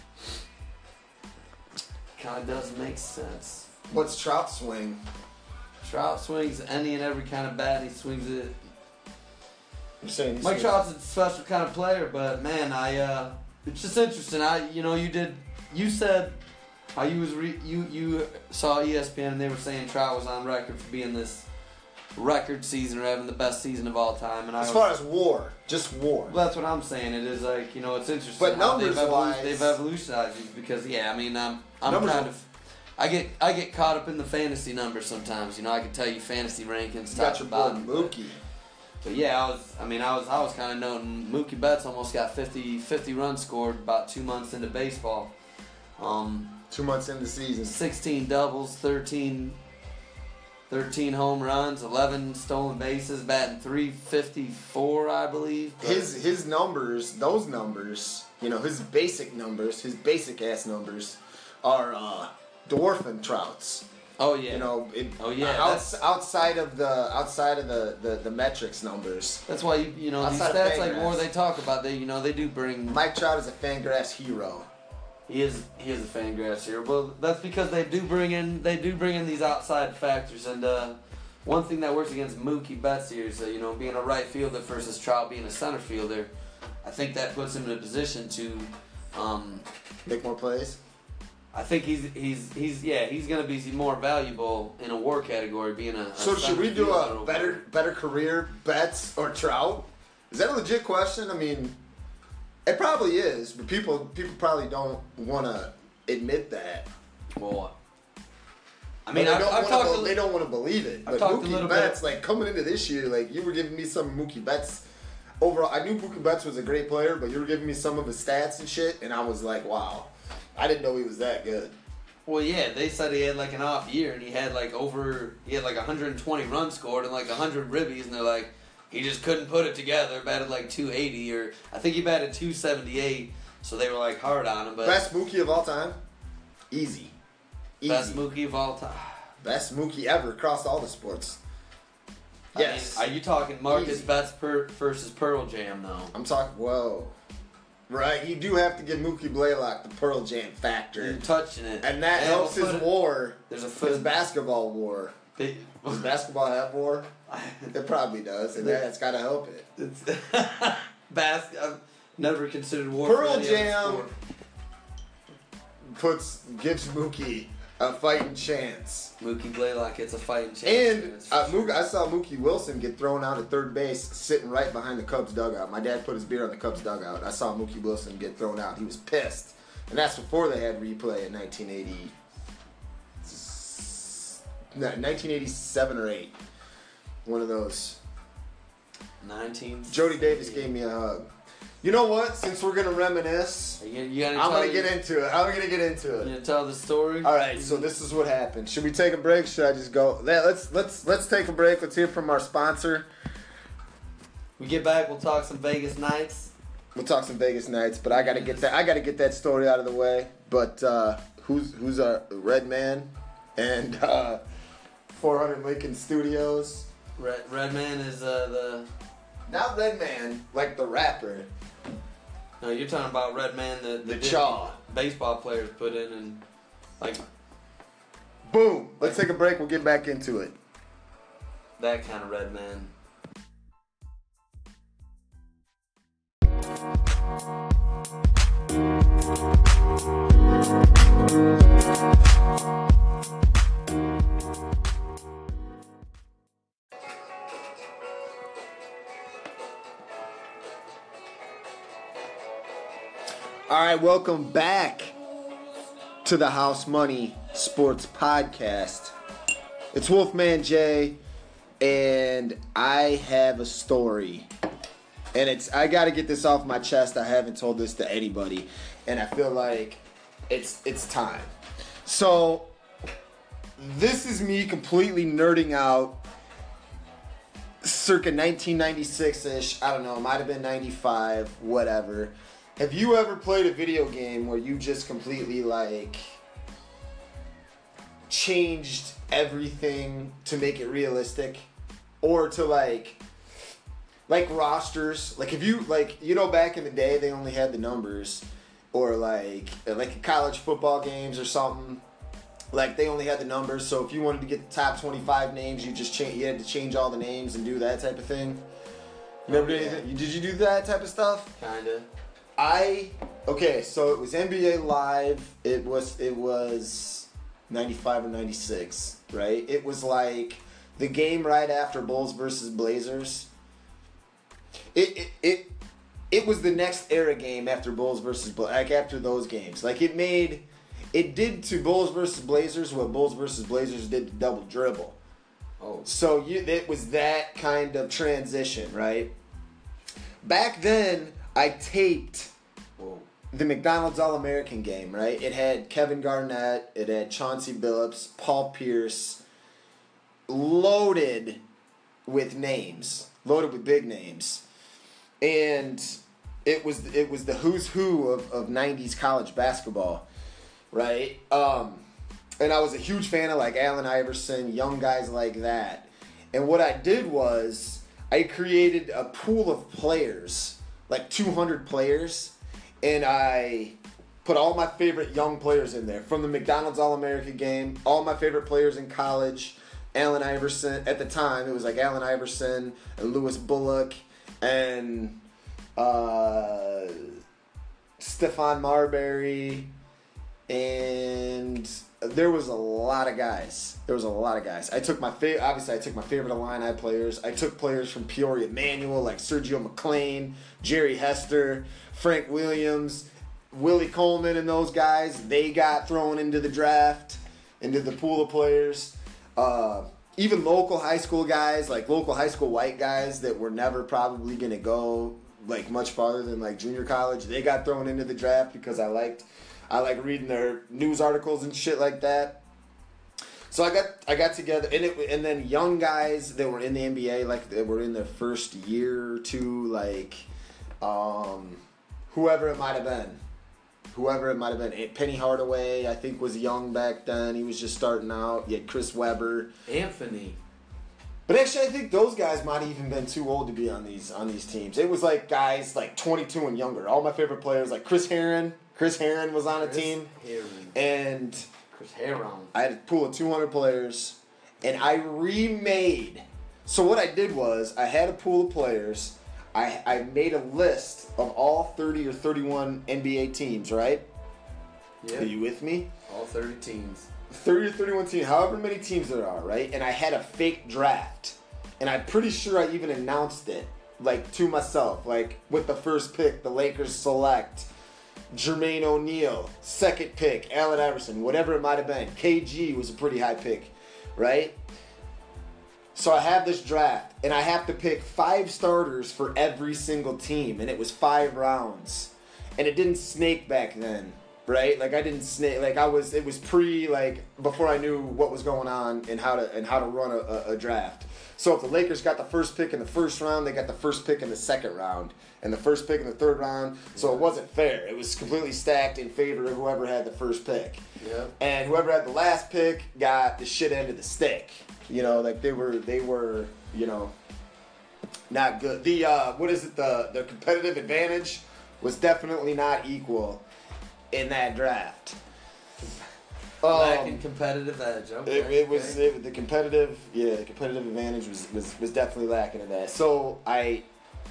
Speaker 2: Kind of does make sense.
Speaker 1: What's Trout swing?
Speaker 2: Trout swings any and every kind of bat. He swings it.
Speaker 1: You're saying he
Speaker 2: Mike
Speaker 1: swings-
Speaker 2: Trout's a special kind of player, but man, I uh, it's just interesting. I you know you did you said how you was re, you you saw E S P N and they were saying Trout was on record for being this record season or having the best season of all time, and I
Speaker 1: As
Speaker 2: was,
Speaker 1: far as war, just war.
Speaker 2: well, that's what I'm saying. It is like you know it's interesting.
Speaker 1: But
Speaker 2: how they've,
Speaker 1: numbers-wise-
Speaker 2: evolu- they've evolutionized it because yeah, I mean I'm I'm
Speaker 1: Numbers-
Speaker 2: kind of. I get I get caught up in the fantasy numbers sometimes. You know, I can tell you fantasy rankings.
Speaker 1: You
Speaker 2: top
Speaker 1: got
Speaker 2: to
Speaker 1: your boy
Speaker 2: bottom, but-
Speaker 1: Mookie.
Speaker 2: But yeah, I was. I mean, I was. I was kind of noting Mookie Betts almost got fifty, fifty runs scored about two months into baseball. Um,
Speaker 1: Two months into the season.
Speaker 2: sixteen doubles, thirteen, thirteen home runs, eleven stolen bases, batting three fifty-four, I believe. But
Speaker 1: His his numbers, those numbers, you know, his basic numbers, his basic ass numbers, are uh, dwarfing Trout's.
Speaker 2: oh yeah,
Speaker 1: You know, it,
Speaker 2: Oh, yeah,
Speaker 1: outs,
Speaker 2: that's-
Speaker 1: outside of the outside of the, the, the metrics numbers,
Speaker 2: that's why you you know these
Speaker 1: Outside of
Speaker 2: stats like
Speaker 1: Fangraphs.
Speaker 2: more they talk about. They you know they do bring.
Speaker 1: Mike Trout is a Fangraphs hero.
Speaker 2: He is he is a Fangraphs here. Well, that's because they do bring in they do bring in these outside factors, and uh, one thing that works against Mookie Betts here is uh, you know being a right fielder versus Trout being a center fielder. I think that puts him in a position to. Um,
Speaker 1: Make more plays.
Speaker 2: I think he's he's he's yeah he's gonna be more valuable in a WAR category being a. a
Speaker 1: So should
Speaker 2: center
Speaker 1: we do
Speaker 2: fielder
Speaker 1: a
Speaker 2: over-
Speaker 1: better better career Betts or Trout? Is that a legit question? I mean, it probably is, but people people probably don't want to admit that.
Speaker 2: Well, I
Speaker 1: I
Speaker 2: mean,
Speaker 1: mean, they
Speaker 2: I've,
Speaker 1: don't
Speaker 2: I've
Speaker 1: wanna
Speaker 2: talked.
Speaker 1: be-
Speaker 2: a-
Speaker 1: they don't want to believe it.
Speaker 2: I've
Speaker 1: But
Speaker 2: talked a
Speaker 1: Mookie
Speaker 2: little bit-
Speaker 1: Betts, like coming into this year, like you were giving me some Mookie Betts. Overall, I knew Mookie Betts was a great player, but you were giving me some of his stats and shit, and I was like, wow, I didn't know he was that good.
Speaker 2: Well, yeah, they said he had like an off year, and he had like over, he had like one hundred twenty runs scored and like one hundred ribbies, and they're like, he just couldn't put it together. Batted like two eighty, or I think he batted two seventy-eight. So they were like hard on him, but
Speaker 1: Best Mookie of all time, easy, easy.
Speaker 2: best Mookie of all time.
Speaker 1: Best Mookie ever across all the sports. Yes,
Speaker 2: I mean, are you talking Marcus
Speaker 1: Easy.
Speaker 2: Betts per, versus Pearl Jam though?
Speaker 1: I'm talking. Whoa, right? You do have to give Mookie Blaylock the Pearl Jam factor,
Speaker 2: You're touching it,
Speaker 1: and that
Speaker 2: Yeah,
Speaker 1: helps
Speaker 2: we'll
Speaker 1: his
Speaker 2: put it-
Speaker 1: war.
Speaker 2: There's a
Speaker 1: His
Speaker 2: foot.
Speaker 1: basketball war.
Speaker 2: Big,
Speaker 1: Does basketball have war? It probably does, and that's got to help it.
Speaker 2: it's bas- I've never considered war.
Speaker 1: Pearl
Speaker 2: for any other
Speaker 1: Jam
Speaker 2: sport.
Speaker 1: puts gives Mookie a fighting chance.
Speaker 2: Mookie Blaylock gets a fighting chance.
Speaker 1: And
Speaker 2: That's for
Speaker 1: uh,
Speaker 2: sure.
Speaker 1: Mookie, I saw Mookie Wilson get thrown out at third base, sitting right behind the Cubs dugout. My dad put his beer on the Cubs dugout. I saw Mookie Wilson get thrown out. He was pissed, and that's before they had replay in nineteen eighty, no, nineteen eighty-seven or eight. One of those.
Speaker 2: nineteen.
Speaker 1: Jody Davis gave me a hug. You know what? Since we're gonna reminisce,
Speaker 2: You, you gotta
Speaker 1: I'm
Speaker 2: tell
Speaker 1: gonna get
Speaker 2: you-
Speaker 1: into it. I'm gonna get into
Speaker 2: You
Speaker 1: it.
Speaker 2: gonna tell the story?
Speaker 1: All right, so this is what happened. Should we take a break? Should I just go? Let- Let's let's let's take a break. Let's hear from our sponsor.
Speaker 2: We get back, we'll talk some Vegas Knights.
Speaker 1: we'll talk some Vegas Knights, but I gotta get that. I gotta get that story out of the way. But uh, who's who's our Red Man and uh, four hundred Lincoln Studios?
Speaker 2: Red Redman is uh, the.
Speaker 1: Not Red Man, like the rapper.
Speaker 2: No, you're talking about Redman, the the,
Speaker 1: The Chaw.
Speaker 2: baseball players put in and like
Speaker 1: Boom. Let's take a break. We'll get back into it.
Speaker 2: that kind of Redman.
Speaker 1: All right, welcome back to the House Money Sports Podcast. It's Wolfman Jay, and I have a story. And it's I got to get this off my chest. I haven't told this to anybody, and I feel like it's it's time. So, this is me completely nerding out circa nineteen ninety-six-ish. I don't know, it might have been ninety-five, whatever. Have you ever played a video game where you just completely, like, changed everything to make it realistic? Or to, like, like rosters? Like, if you, like, you know, back in the day, they only had the numbers. Or, like, like in college football games or something. Like, they only had the numbers. So, if you wanted to get the top twenty-five names, you just change, you had to change all the names and do that type of thing. Remember
Speaker 2: Yeah.
Speaker 1: anything? Did you do that type of stuff?
Speaker 2: Kinda.
Speaker 1: I okay, so it was N B A Live. It was it was ninety-five or ninety-six, right? It was like the game right after Bulls versus Blazers. It it it, it was the next era game after Bulls versus Bla- like after those games. Like it made it did to Bulls versus Blazers what Bulls versus Blazers did to Double Dribble.
Speaker 2: Oh.
Speaker 1: So you it was that kind of transition, right? Back then, I taped
Speaker 2: Whoa.
Speaker 1: the McDonald's All-American game, right? It had Kevin Garnett, it had Chauncey Billups, Paul Pierce, loaded with names, loaded with big names. And it was it was the who's who of, of nineties college basketball, right? Um, and I was a huge fan of like Allen Iverson, young guys like that. And what I did was I created a pool of players, like two hundred players, and I put all my favorite young players in there from the McDonald's All-American game, all my favorite players in college, Allen Iverson. At the time, it was like Allen Iverson and Lewis Bullock and uh, Stephon Marbury, and there was a lot of guys. There was a lot of guys. I took my favorite. Obviously, I took my favorite Illini players. I took players from Peoria Manual like Sergio McClain, Jerry Hester, Frank Williams, Willie Coleman, and those guys. They got thrown into the draft, into the pool of players. Uh, even local high school guys, like local high school white guys that were never probably going to go like much farther than like junior college. They got thrown into the draft because I liked. I like reading their news articles and shit like that. So I got I got together, and it and then young guys that were in the N B A, like that were in their first year or two, like um, whoever it might have been, whoever it might have been. Penny Hardaway, I think, was young back then. He was just starting out. You had Chris Webber,
Speaker 2: Anthony.
Speaker 1: but actually, I think those guys might have even been too old to be on these on these teams. It was like guys like twenty-two and younger. All my favorite players, like Chris Herron. Chris Herron was on a
Speaker 2: Chris
Speaker 1: team,
Speaker 2: Herron.
Speaker 1: and
Speaker 2: Chris Herron.
Speaker 1: I had a pool of two hundred players, and I remade. So what I did was I had a pool of players. I I made a list of all thirty or thirty-one N B A teams. Right?
Speaker 2: Yeah.
Speaker 1: Are you with me?
Speaker 2: All thirty teams.
Speaker 1: thirty or thirty-one teams, however many teams there are, right? And I had a fake draft. And I'm pretty sure I even announced it, like, to myself. Like, with the first pick, the Lakers select Jermaine O'Neal. Second pick, Allen Iverson, whatever it might have been. K G was a pretty high pick, right? So I have this draft, and I have to pick five starters for every single team. And it was five rounds. And it didn't snake back then. right? Like I didn't snake. Like I was. It was pre. Like before I knew what was going on and how to and how to run a, a, a draft. So if the Lakers got the first pick in the first round, they got the first pick in the second round, and the first pick in the third round. So it wasn't fair. It was completely stacked in favor of whoever had the first pick.
Speaker 2: Yeah.
Speaker 1: And whoever had the last pick got the shit end of the stick. You know, like they were. They were. You know. Not good. The uh, what is it? The the competitive advantage was definitely not equal in that draft.
Speaker 2: Lacking
Speaker 1: Um,
Speaker 2: competitive edge. Okay.
Speaker 1: it, it was it, the competitive, yeah, the competitive advantage was, was, was definitely lacking in that. So I,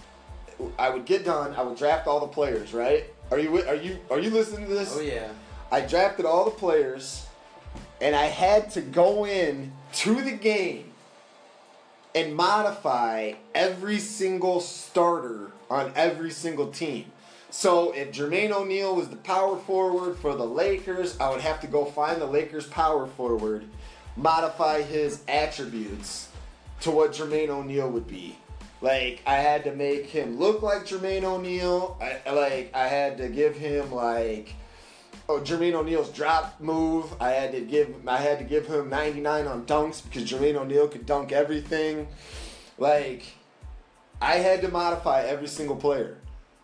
Speaker 1: I would get done. I would draft all the players. Right? Are you are you are you listening to this?
Speaker 2: Oh yeah.
Speaker 1: I drafted all the players, and I had to go in to the game and modify every single starter on every single team. So if Jermaine O'Neal was the power forward for the Lakers, I would have to go find the Lakers power forward, modify his attributes to what Jermaine O'Neal would be. Like I had to make him look like Jermaine O'Neal. I like I had to give him like oh Jermaine O'Neal's drop move. I had to give I had to give him ninety-nine on dunks because Jermaine O'Neal could dunk everything. Like I had to modify every single player.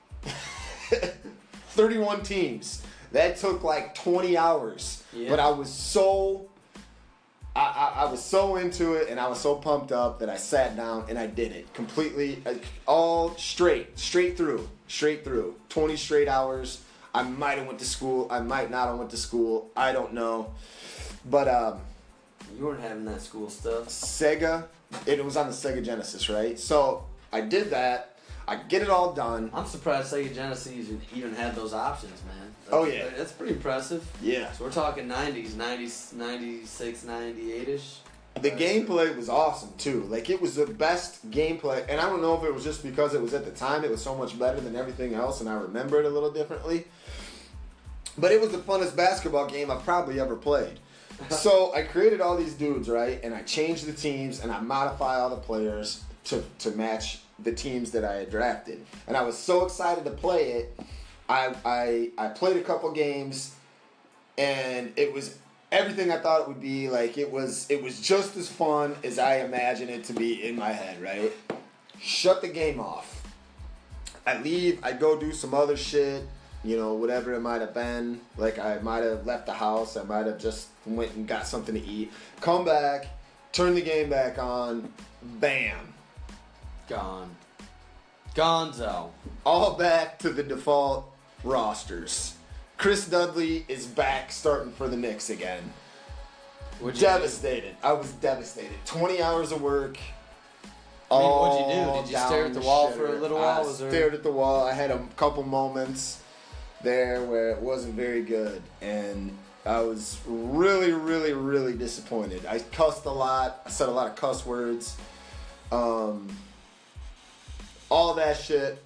Speaker 1: thirty-one teams. That took like twenty hours.
Speaker 2: Yeah.
Speaker 1: But I was so I, I, I was so into it and I was so pumped up that I sat down and I did it completely, all straight, straight through, straight through. twenty straight hours. I might have went to school. I might not have went to school. I don't know. But um,
Speaker 2: You weren't having that school stuff.
Speaker 1: Sega, it was on the Sega Genesis, right? So I did that. I get it all done.
Speaker 2: I'm surprised Sega Genesis even had those options, man. That's,
Speaker 1: Oh, yeah.
Speaker 2: That's pretty impressive.
Speaker 1: Yeah.
Speaker 2: So we're talking nineties, ninety, ninety-six, ninety-eight-ish.
Speaker 1: The
Speaker 2: Uh,
Speaker 1: gameplay was awesome too. Like it was the best gameplay, and I don't know if it was just because it was at the time. It was so much better than everything else, and I remember it a little differently. But it was the funnest basketball game I've probably ever played. So I created all these dudes, right? And I changed the teams, and I modified all the players to to match the teams that I had drafted. And I was so excited to play it. I I I played a couple games, and it was everything I thought it would be. Like it was it was just as fun as I imagined it to be in my head, right? Shut the game off. I leave, I go do some other shit, you know, whatever it might have been. Like I might have left the house, I might have just went and got something to eat. Come back, turn the game back on, bam.
Speaker 2: Gone. Gonzo.
Speaker 1: All back to the default rosters. Chris Dudley is back starting for the Knicks again.
Speaker 2: What'd you
Speaker 1: Devastated. I was devastated. twenty hours of work.
Speaker 2: I mean, what'd you do? Did you
Speaker 1: down
Speaker 2: stare at the wall
Speaker 1: shitter.
Speaker 2: for a little while?
Speaker 1: I
Speaker 2: Was there-
Speaker 1: stared at the wall. I had a couple moments there where it wasn't very good. And I was really, really, really disappointed. I cussed a lot. I said a lot of cuss words. Um, all that shit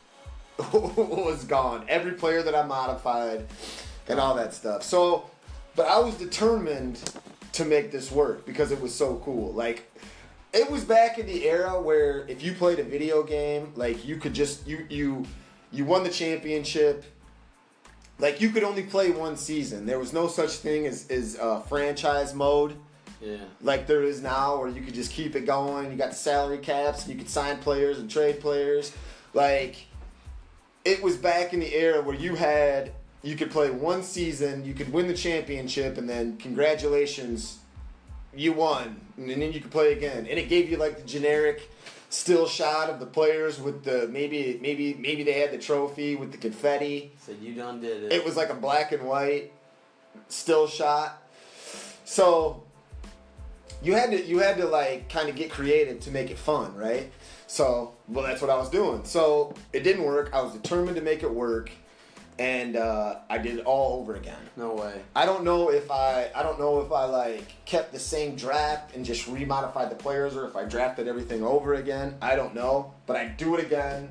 Speaker 1: was gone. Every player that I modified and all that stuff. So, but I was determined to make this work because it was so cool. Like, it was back in the era where if you played a video game, like you could just you you you won the championship. Like you could only play one season. There was no such thing as as uh, franchise mode.
Speaker 2: Yeah.
Speaker 1: Like there is now, where you could just keep it going. You got the salary caps. You could sign players and trade players. Like, it was back in the era where you had, you could play one season, you could win the championship, and then congratulations, you won. And then you could play again. And it gave you like the generic still shot of the players with the, maybe, maybe, maybe they had the trophy with the confetti.
Speaker 2: So you done did it.
Speaker 1: It was like a black and white still shot. So you had to you had to like kind of get creative to make it fun, right? So, well, that's what I was doing. So it didn't work. I was determined to make it work, and uh, I did it all over again.
Speaker 2: No way.
Speaker 1: I don't know if I I don't know if I like kept the same draft and just remodified the players, or if I drafted everything over again. I don't know, but I do it again.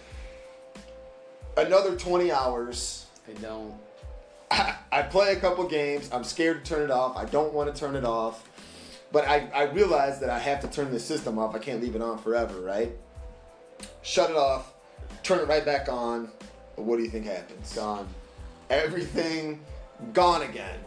Speaker 1: Another twenty hours.
Speaker 2: I don't.
Speaker 1: I, I play a couple games. I'm scared to turn it off. I don't want to turn it off. But I, I realize that I have to turn the system off. I can't leave it on forever, right? Shut it off. Turn it right back on. What do you think happens?
Speaker 2: Gone.
Speaker 1: everything gone again.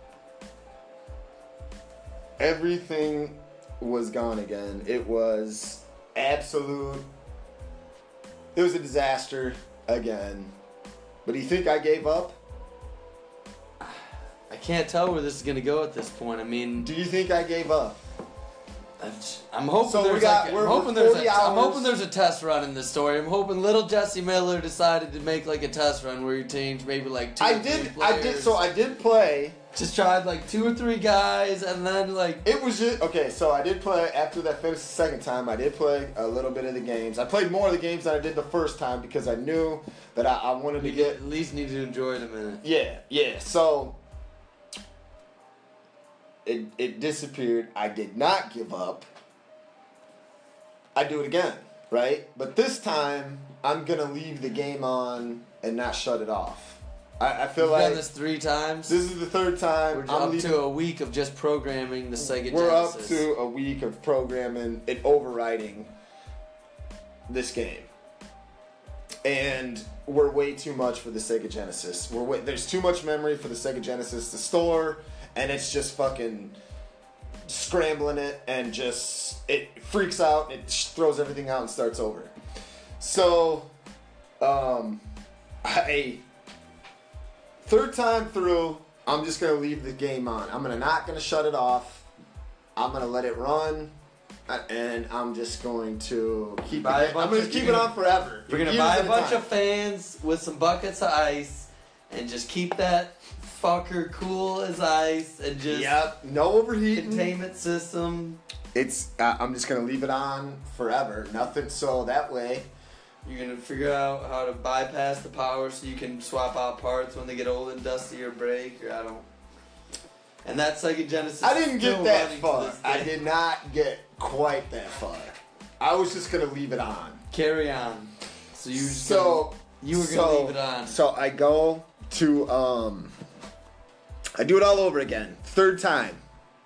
Speaker 1: Everything was gone again. It was absolute. It was a disaster again. But do you think I gave up?
Speaker 2: I can't tell where this is going to go at this point. I mean,
Speaker 1: Do you think I gave up?
Speaker 2: I'm hoping
Speaker 1: So we
Speaker 2: there's
Speaker 1: got-
Speaker 2: like a,
Speaker 1: we're-
Speaker 2: I'm hoping
Speaker 1: we're
Speaker 2: there's
Speaker 1: forty
Speaker 2: a, I'm
Speaker 1: hours.
Speaker 2: hoping there's a test run in this story. I'm hoping little Jesse Miller decided to make like a test run where he changed maybe like two
Speaker 1: I
Speaker 2: or three
Speaker 1: did.
Speaker 2: players.
Speaker 1: I did. So I did play.
Speaker 2: just tried like two or three guys and then like
Speaker 1: It was just okay. So I did play after that finished the second time. I did play a little bit of the games. I played more of the games than I did the first time because I knew that I, I wanted to
Speaker 2: you
Speaker 1: get.
Speaker 2: at least need to enjoy it a minute.
Speaker 1: Yeah, yeah. So it it disappeared. I did not give up. I do it again, right? But this time I'm gonna leave the game on and not shut it off. I, I feel
Speaker 2: You've
Speaker 1: like
Speaker 2: done this three times.
Speaker 1: this is the third time.
Speaker 2: We're
Speaker 1: I'm
Speaker 2: up
Speaker 1: leaving.
Speaker 2: to a week of just programming the Sega
Speaker 1: We're
Speaker 2: Genesis.
Speaker 1: up to a week of programming and overriding this game. And we're way too much for the Sega Genesis. We're way, there's too much memory for the Sega Genesis to store, and it's just fucking scrambling it and just it freaks out, it throws everything out and starts over. So, um, I third time through, I'm just gonna leave the game on. I'm gonna not gonna shut it off. I'm gonna let it run, uh, and I'm just going to keep.
Speaker 2: Buy a
Speaker 1: it,
Speaker 2: bunch
Speaker 1: I'm gonna
Speaker 2: of-
Speaker 1: keep
Speaker 2: you're
Speaker 1: it
Speaker 2: gonna-
Speaker 1: on forever.
Speaker 2: We're gonna
Speaker 1: Years
Speaker 2: buy a
Speaker 1: at
Speaker 2: bunch
Speaker 1: time.
Speaker 2: of fans with some buckets of ice and just keep that fucker cool as ice and just
Speaker 1: Yep, no overheating.
Speaker 2: containment system.
Speaker 1: It's. Uh, I'm just gonna leave it on forever. Nothing. So that way.
Speaker 2: You're gonna figure out how to bypass the power so you can swap out parts when they get old and dusty or break, or I don't. And that Sega Genesis.
Speaker 1: I didn't
Speaker 2: still
Speaker 1: get that
Speaker 2: running to
Speaker 1: far.
Speaker 2: this
Speaker 1: I
Speaker 2: day.
Speaker 1: did not get quite that far. I was just gonna leave it on.
Speaker 2: Carry on. So you. just
Speaker 1: So
Speaker 2: gonna- you were gonna
Speaker 1: so,
Speaker 2: leave it on.
Speaker 1: So I go to um. I do it all over again, third time.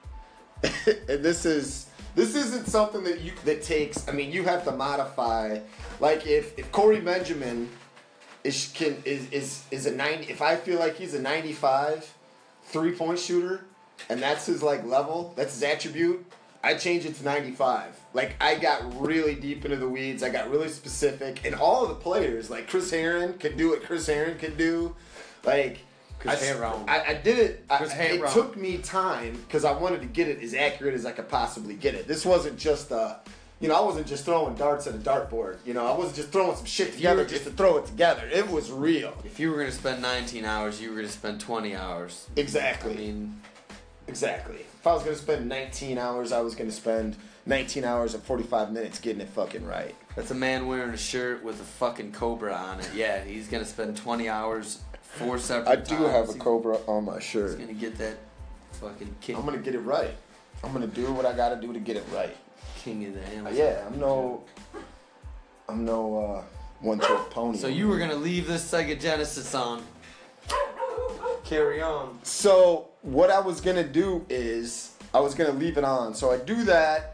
Speaker 1: And this is this isn't something that you that takes. I mean, you have to modify. Like if if Corey Benjamin is can is is is a ninety. If I feel like he's a ninety-five three point shooter, and that's his like level, that's his attribute, I change it to ninety-five. Like I got really deep into the weeds. I got really specific, and all of the players, like Chris Herron, could do what Chris Herron could do. Like
Speaker 2: Chris
Speaker 1: I,
Speaker 2: Herron.
Speaker 1: I, I did it. I,
Speaker 2: Chris
Speaker 1: it
Speaker 2: Herron.
Speaker 1: took me time because I wanted to get it as accurate as I could possibly get it. This wasn't just a, you know, I wasn't just throwing darts at a dartboard. You know, I wasn't just throwing some shit together
Speaker 2: were-
Speaker 1: just to throw it together. It was real.
Speaker 2: If you were gonna spend nineteen hours, you were gonna spend twenty hours.
Speaker 1: Exactly.
Speaker 2: I mean,
Speaker 1: Exactly. If I was going to spend nineteen hours, I was going to spend nineteen hours and forty-five minutes getting it fucking right.
Speaker 2: that's a man wearing a shirt with a fucking cobra on it. Yeah, he's gonna spend twenty hours, four separate
Speaker 1: I
Speaker 2: times.
Speaker 1: do have a
Speaker 2: He-
Speaker 1: Cobra on my
Speaker 2: He's
Speaker 1: shirt.
Speaker 2: gonna get that fucking king,
Speaker 1: I'm going to get it right. I'm going to do what I got to do to get it right.
Speaker 2: king of the
Speaker 1: Uh,
Speaker 2: Amazon.
Speaker 1: yeah, I'm no I'm no uh, one-trick pony.
Speaker 2: So you were gonna leave this Sega Genesis on. Carry on.
Speaker 1: So what I was gonna do is I was gonna leave it on. So I do that.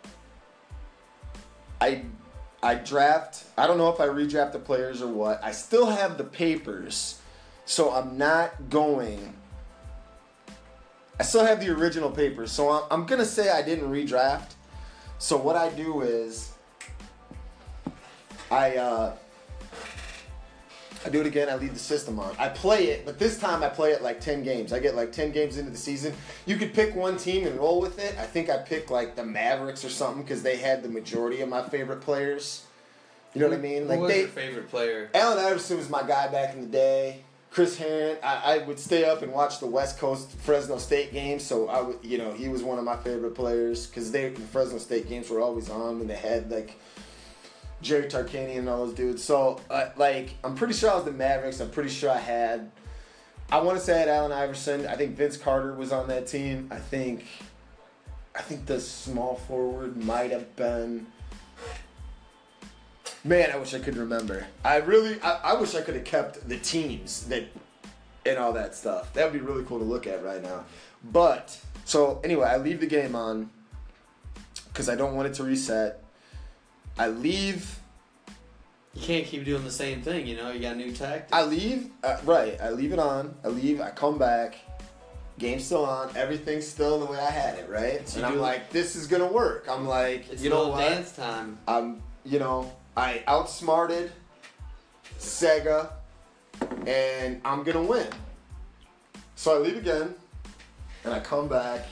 Speaker 1: I I draft. I don't know if I redraft the players or what. I still have the papers, so I'm not going. I still have the original papers, so I'm, I'm gonna say I didn't redraft. So what I do is I. Uh, I do it again, I leave the system on. I play it, but this time I play it like ten games. I get like ten games into the season. You could pick one team and roll with it. I think I picked like the Mavericks or something because they had the majority of my favorite players. You know what I mean? Like
Speaker 2: Who was
Speaker 1: they,
Speaker 2: your favorite player?
Speaker 1: Allen Iverson was my guy back in the day. Chris Herron, I, I would stay up and watch the West Coast Fresno State games, so I would, you know, he was one of my favorite players because they the Fresno State games were always on when they had like Jerry Tarkanian and all those dudes. So, uh, like, I'm pretty sure I was the Mavericks. I'm pretty sure I had. I want to say I had Allen Iverson. I think Vince Carter was on that team. I think. I think the small forward might have been. Man, I wish I could remember. I really. I, I wish I could have kept the teams that and all that stuff. That would be really cool to look at right now. But so anyway, I leave the game on because I don't want it to reset. I leave
Speaker 2: You can't keep doing the same thing, you know. You got new tactics.
Speaker 1: I leave, uh, right, I leave it on. I leave, I come back. Game's still on. Everything's still the way I had it, right?
Speaker 2: So
Speaker 1: and I'm like, this is going to work. I'm like,
Speaker 2: it's
Speaker 1: you know
Speaker 2: little
Speaker 1: what?
Speaker 2: dance time.
Speaker 1: I'm, you know, I outsmarted Sega, and I'm going to win. So I leave again, and I come back.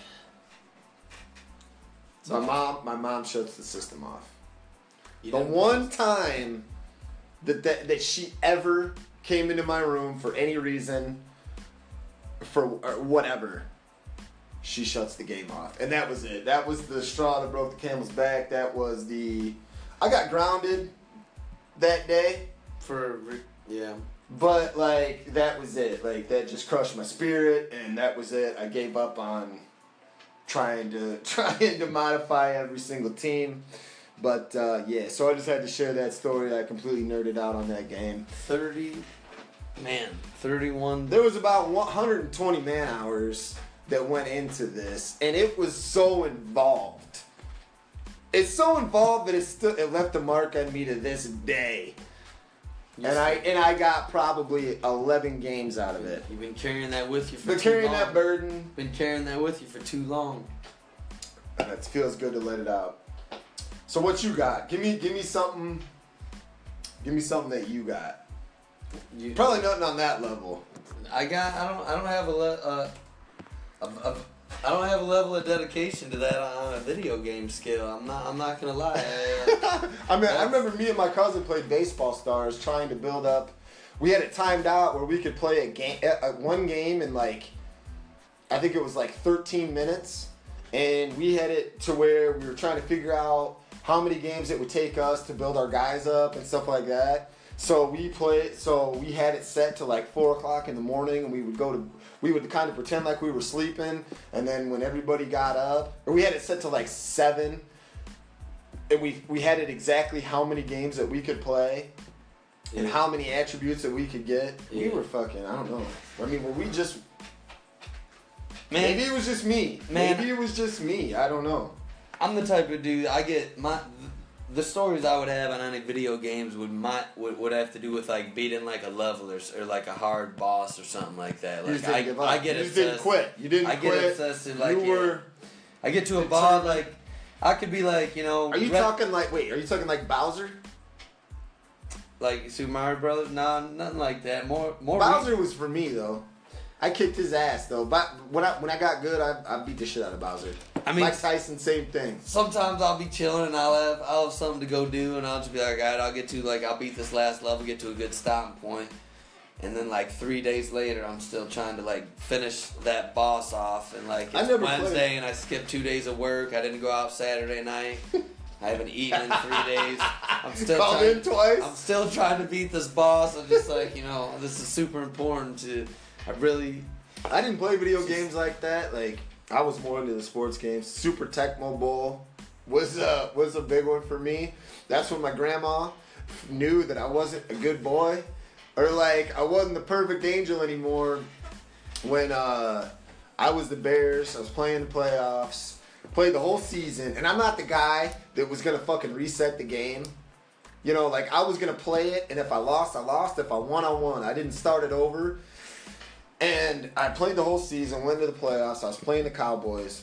Speaker 1: My mom, my mom shuts the system off.
Speaker 2: You
Speaker 1: The
Speaker 2: know,
Speaker 1: one time that, that that she ever came into my room for any reason, for or whatever, she shuts the game off, and that was it. That was the straw that broke the camel's back. That was the. I got grounded that day,
Speaker 2: for yeah.
Speaker 1: but like that was it. Like that just crushed my spirit, and that was it. I gave up on trying to trying to modify every single team. But uh, yeah, so I just had to share that story. I completely nerded out on that game.
Speaker 2: Thirty, man, thirty-one.
Speaker 1: There was about one hundred twenty man hours that went into this, and it was so involved. It's so involved that it still it left a mark on me to this day. And I and I got probably eleven games out of it.
Speaker 2: You've been carrying that with you for
Speaker 1: Been
Speaker 2: too
Speaker 1: carrying
Speaker 2: long.
Speaker 1: that burden.
Speaker 2: Been carrying that with you for too long.
Speaker 1: And it feels good to let it out. So what you got? Give me give me something. Give me something that you got.
Speaker 2: You,
Speaker 1: Probably nothing on that level.
Speaker 2: I got. I don't. I don't have a. Le, uh, a, a I don't have a level of dedication to that on a video game scale. I'm not. I'm not gonna lie. I,
Speaker 1: I mean, I remember me and my cousin played Baseball Stars, trying to build up. We had it timed out where we could play a game, a, one game in like, I think it was like thirteen minutes, and we had it to where we were trying to figure out how many games it would take us to build our guys up and stuff like that. So we played. So we had it set to like four o'clock in the morning, and we would go to. We would kind of pretend like we were sleeping, and then when everybody got up, or we had it set to like seven, and we we had it exactly how many games that we could play, and
Speaker 2: Yeah.
Speaker 1: how many attributes that we could get.
Speaker 2: Yeah.
Speaker 1: We were fucking. I don't know. I mean, were we just?
Speaker 2: man,
Speaker 1: Maybe it was just me.
Speaker 2: Man.
Speaker 1: Maybe it was just me. I don't know.
Speaker 2: I'm the type of dude. I get my. The stories I would have on any video games would my would, would have to do with like beating like a level or, s- or like a hard boss or something like that.
Speaker 1: You
Speaker 2: Like
Speaker 1: just didn't
Speaker 2: I,
Speaker 1: give up.
Speaker 2: I get
Speaker 1: you just
Speaker 2: obsessed.
Speaker 1: didn't quit. You didn't
Speaker 2: I get
Speaker 1: quit.
Speaker 2: obsessed with like
Speaker 1: you
Speaker 2: yeah.
Speaker 1: were.
Speaker 2: I get to a
Speaker 1: It's
Speaker 2: boss
Speaker 1: hard.
Speaker 2: like I could be like you know.
Speaker 1: Are you
Speaker 2: rep-
Speaker 1: talking like? Wait. Are you talking like Bowser?
Speaker 2: like Super Mario Brothers? No, nothing like that. More more.
Speaker 1: Bowser was for me though. I kicked his ass though. But when I when I got good, I, I beat the shit out of Bowser.
Speaker 2: I mean,
Speaker 1: Mike Tyson, same thing.
Speaker 2: sometimes I'll be chilling and I'll have I'll have something to go do and I'll just be like, all right, I'll get to like I'll beat this last level, get to a good stopping point, and then like three days later, I'm still trying to like finish that boss off, and like
Speaker 1: I
Speaker 2: it's
Speaker 1: never
Speaker 2: Wednesday
Speaker 1: played.
Speaker 2: and I skipped two days of work. I didn't go out Saturday night. I haven't eaten in three days. I'm still
Speaker 1: Called
Speaker 2: trying,
Speaker 1: in twice.
Speaker 2: I'm still trying to beat this boss. I'm just like you know, this is super important to. I really.
Speaker 1: I didn't play video games like that. Like I was more into the sports games. Super Tecmo Bowl was uh, was a big one for me. That's when my grandma knew that I wasn't a good boy, or like I wasn't the perfect angel anymore. When uh, I was the Bears, I was playing the playoffs, played the whole season, and I'm not the guy that was gonna fucking reset the game. You know, like I was gonna play it, and if I lost, I lost. If I won, I won. I didn't start it over. And I played the whole season, went to the playoffs. I was playing the Cowboys.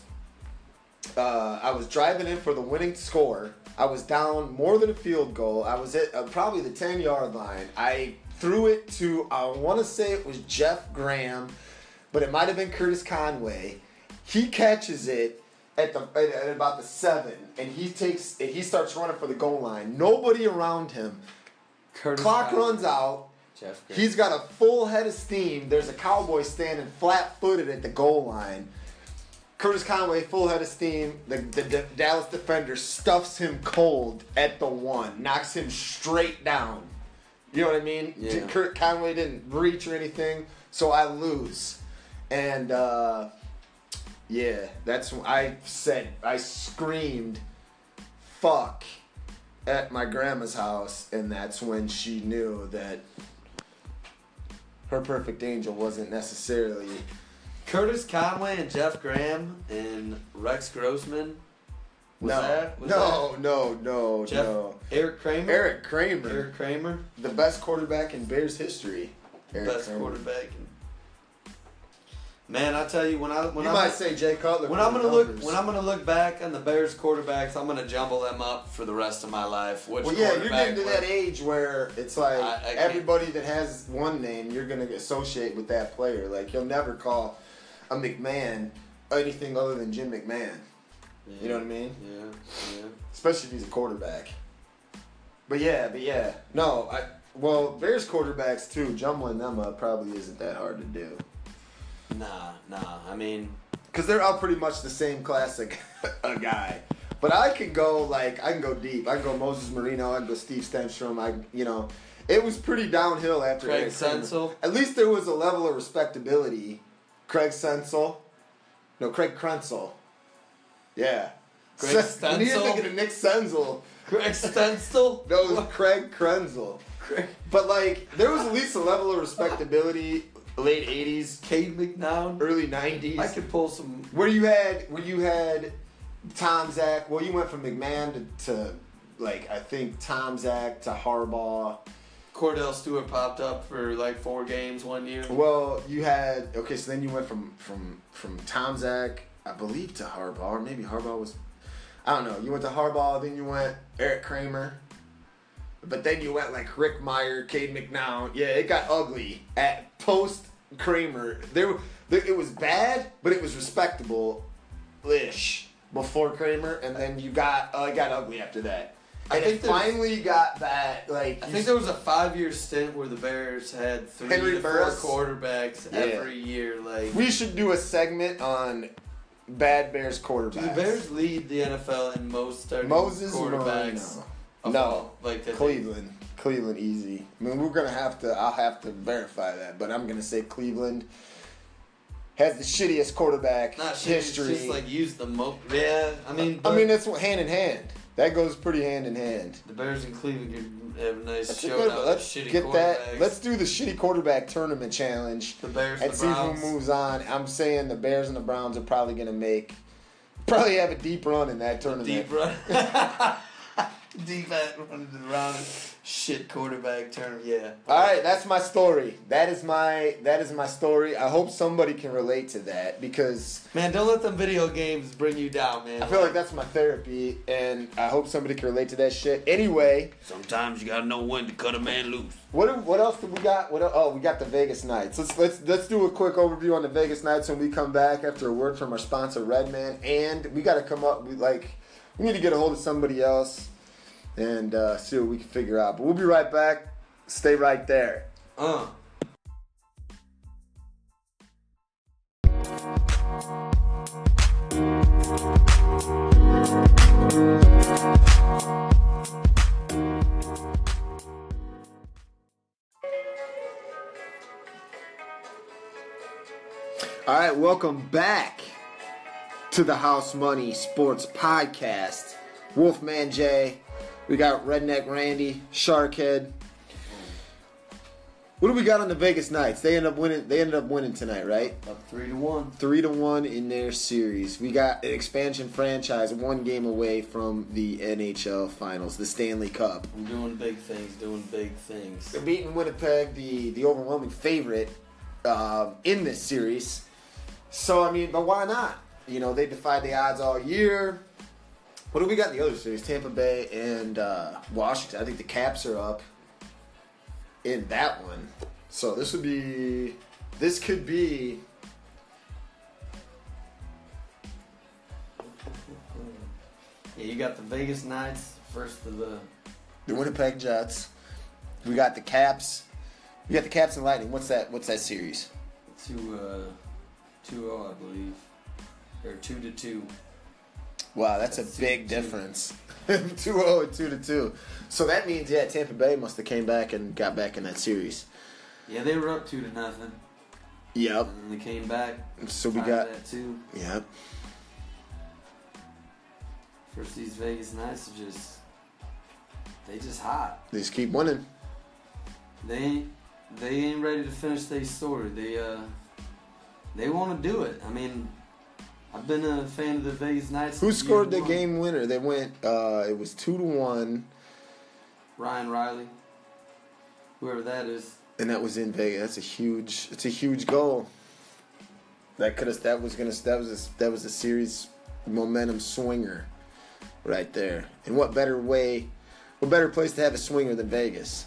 Speaker 1: Uh, I was driving in for the winning score. I was down more than a field goal. I was at uh, probably the ten-yard line. I threw it to, I want to say it was Jeff Graham, but it might have been Curtis Conway. He catches it at the at, at about the seven, and he takes and he starts running for the goal line. Nobody around him.
Speaker 2: Curtis
Speaker 1: Clock
Speaker 2: Conway.
Speaker 1: runs out.
Speaker 2: Jeff Graham.
Speaker 1: He's got a full head of steam. There's a Cowboy standing flat-footed at the goal line. Curtis Conway, full head of steam. The, the, the Dallas defender stuffs him cold at the one, knocks him straight down. You know what I mean?
Speaker 2: Yeah.
Speaker 1: Kurt Conway didn't reach or anything, so I lose. And uh, yeah, that's when I said, I screamed, "Fuck!" at my grandma's house, and that's when she knew that her perfect angel wasn't necessarily.
Speaker 2: Curtis Conway and Jeff Graham and Rex Grossman Was
Speaker 1: no,
Speaker 2: that? Was
Speaker 1: no,
Speaker 2: that
Speaker 1: no, no,
Speaker 2: Jeff,
Speaker 1: no.
Speaker 2: Eric Kramer?
Speaker 1: Eric Kramer.
Speaker 2: Eric Kramer?
Speaker 1: The best quarterback in Bears history. Eric
Speaker 2: Best
Speaker 1: Kramer.
Speaker 2: quarterback. In... Man, I tell you, when I when
Speaker 1: You
Speaker 2: I
Speaker 1: might say Jay Cutler.
Speaker 2: when
Speaker 1: for
Speaker 2: I'm
Speaker 1: the
Speaker 2: gonna look
Speaker 1: numbers.
Speaker 2: when I'm gonna look back on the Bears quarterbacks, I'm gonna jumble them up for the rest of my life. Which
Speaker 1: Well, yeah, you're
Speaker 2: quarterback
Speaker 1: getting to
Speaker 2: was-
Speaker 1: that age where it's like
Speaker 2: I- I can't-
Speaker 1: everybody that has one name, you're gonna associate with that player. Like you'll never call a McMahon anything other than Jim McMahon.
Speaker 2: Yeah,
Speaker 1: You know what I mean?
Speaker 2: Yeah, yeah.
Speaker 1: Especially if he's a quarterback. But yeah, but yeah, no, I well Bears quarterbacks too. Jumbling them up probably isn't that hard to do
Speaker 2: Nah, nah. I mean,
Speaker 1: because they're all pretty much the same classic a guy. But I could go like I can go deep. I can go Moses Marino. I can go Steve Stenstrom. I you know, it was pretty downhill after
Speaker 2: Craig
Speaker 1: Eric Kramer.
Speaker 2: Sensel.
Speaker 1: At least there was a level of respectability. Craig Sensel, no Craig Krenzel. Yeah.
Speaker 2: Greg
Speaker 1: Sen- You're
Speaker 2: Stensel?
Speaker 1: thinking of Nick Senzel.
Speaker 2: Greg Stencil.
Speaker 1: No, it was Craig Krenzel.
Speaker 2: Craig.
Speaker 1: But like, there was at least a level of respectability. Late eighties,
Speaker 2: Cade McNown.
Speaker 1: early nineties.
Speaker 2: I could pull some.
Speaker 1: Where you had, where you had Tom Zach. Well, you went from McMahon to, to like I think Tom Zach to Harbaugh.
Speaker 2: Cordell Stewart popped up for like four games one year.
Speaker 1: Well, you had okay. So then you went from from from Tom Zach, I believe, to Harbaugh, or maybe Harbaugh was. I don't know. You went to Harbaugh, then you went Eric Kramer. But then you went like Rick Meyer, Cade McNown. Yeah, it got ugly at post Kramer. There, there, it was bad, but it was respectable-ish before Kramer, and then you got uh, it got ugly after that.
Speaker 2: I
Speaker 1: And
Speaker 2: think
Speaker 1: it
Speaker 2: there's-
Speaker 1: finally got that like.
Speaker 2: I
Speaker 1: you
Speaker 2: think there was a five-year stint where the Bears had three
Speaker 1: Henry
Speaker 2: to
Speaker 1: Burris.
Speaker 2: four quarterbacks
Speaker 1: Yeah.
Speaker 2: every year. Like,
Speaker 1: We should do a segment on bad Bears quarterbacks.
Speaker 2: do the Bears lead the N F L in most starting
Speaker 1: Moses
Speaker 2: quarterbacks?
Speaker 1: Marino.
Speaker 2: Of
Speaker 1: No.
Speaker 2: all, like that they-
Speaker 1: Cleveland. Cleveland easy. I mean, we're gonna have to. I'll have to verify that, but I'm gonna say Cleveland has the shittiest quarterback
Speaker 2: Not shit,
Speaker 1: history.
Speaker 2: It's just like use the most. Yeah, I mean,
Speaker 1: I
Speaker 2: but
Speaker 1: mean, that's what hand in hand. That goes pretty hand in hand.
Speaker 2: the Bears and Cleveland could have a nice
Speaker 1: Let's,
Speaker 2: showdown. of
Speaker 1: let's
Speaker 2: shitty
Speaker 1: get that.
Speaker 2: quarterbacks.
Speaker 1: Let's do the shitty quarterback tournament challenge
Speaker 2: the Bears
Speaker 1: and
Speaker 2: and the
Speaker 1: see
Speaker 2: Browns.
Speaker 1: who moves on. I'm saying the Bears and the Browns are probably gonna make, probably have a deep run in that tournament.
Speaker 2: Deep run. Deep at running around shit quarterback tournament. Yeah.
Speaker 1: All right, that's my story. That is my that is my story. I hope somebody can relate to that because
Speaker 2: Man, don't let them video games bring you down, man.
Speaker 1: I feel like that's my therapy, and I hope somebody can relate to that shit. Anyway,
Speaker 2: sometimes you gotta know when to cut a man loose.
Speaker 1: what do- what else do we got? What el- oh, we got the Vegas Knights. Let's let's let's do a quick overview on the Vegas Knights when we come back after a word from our sponsor Redman, and we got to come up with like we need to get a hold of somebody else and uh, see what we can figure out. But we'll be right back. Stay right there.
Speaker 2: Uh.
Speaker 1: All right, welcome back to the House Money Sports Podcast. Wolfman Jay, we got Redneck Randy, Sharkhead. What do we got on the Vegas Knights? They ended up winning. They ended up winning tonight, right?
Speaker 2: Up three to one.
Speaker 1: Three to one in their series. We got an expansion franchise, one game away from the N H L Finals, the Stanley Cup.
Speaker 2: I'm doing big things, doing big things.
Speaker 1: They're beating Winnipeg, the the overwhelming favorite um, in this series. So I mean, but why not? You know, they defied the odds all year. What do we got in the other series? Tampa Bay and uh, Washington. I think the Caps are up in that one. So this would be, this could be.
Speaker 2: Yeah, you got the Vegas Knights, first of the.
Speaker 1: The Winnipeg Jets. We got the Caps. We got the Caps and Lightning. What's that? What's that series?
Speaker 2: Two, uh, two oh, I believe, or two to two.
Speaker 1: Wow, that's,
Speaker 2: That's
Speaker 1: a big
Speaker 2: two to two.
Speaker 1: difference. two oh and two to two. So that means yeah, Tampa Bay must have came back and got back in that series.
Speaker 2: Yeah, they were up two to nothing,
Speaker 1: Yep.
Speaker 2: and then they came back.
Speaker 1: So we
Speaker 2: tied
Speaker 1: got
Speaker 2: that two.
Speaker 1: yep.
Speaker 2: First, these Vegas Knights are just, they just hot.
Speaker 1: They just keep winning.
Speaker 2: They ain't, they ain't ready to finish their story. They uh, they want to do it. I mean, I've been a fan of the Vegas Knights.
Speaker 1: Who scored the
Speaker 2: one.
Speaker 1: game winner? They went. Uh, it was two to one.
Speaker 2: Ryan Riley. Whoever that is.
Speaker 1: And that was in Vegas. That's a huge. It's a huge goal. That could have. That was gonna. That was a, that was a series momentum swinger, right there. And what better way? What better place to have a swinger than Vegas?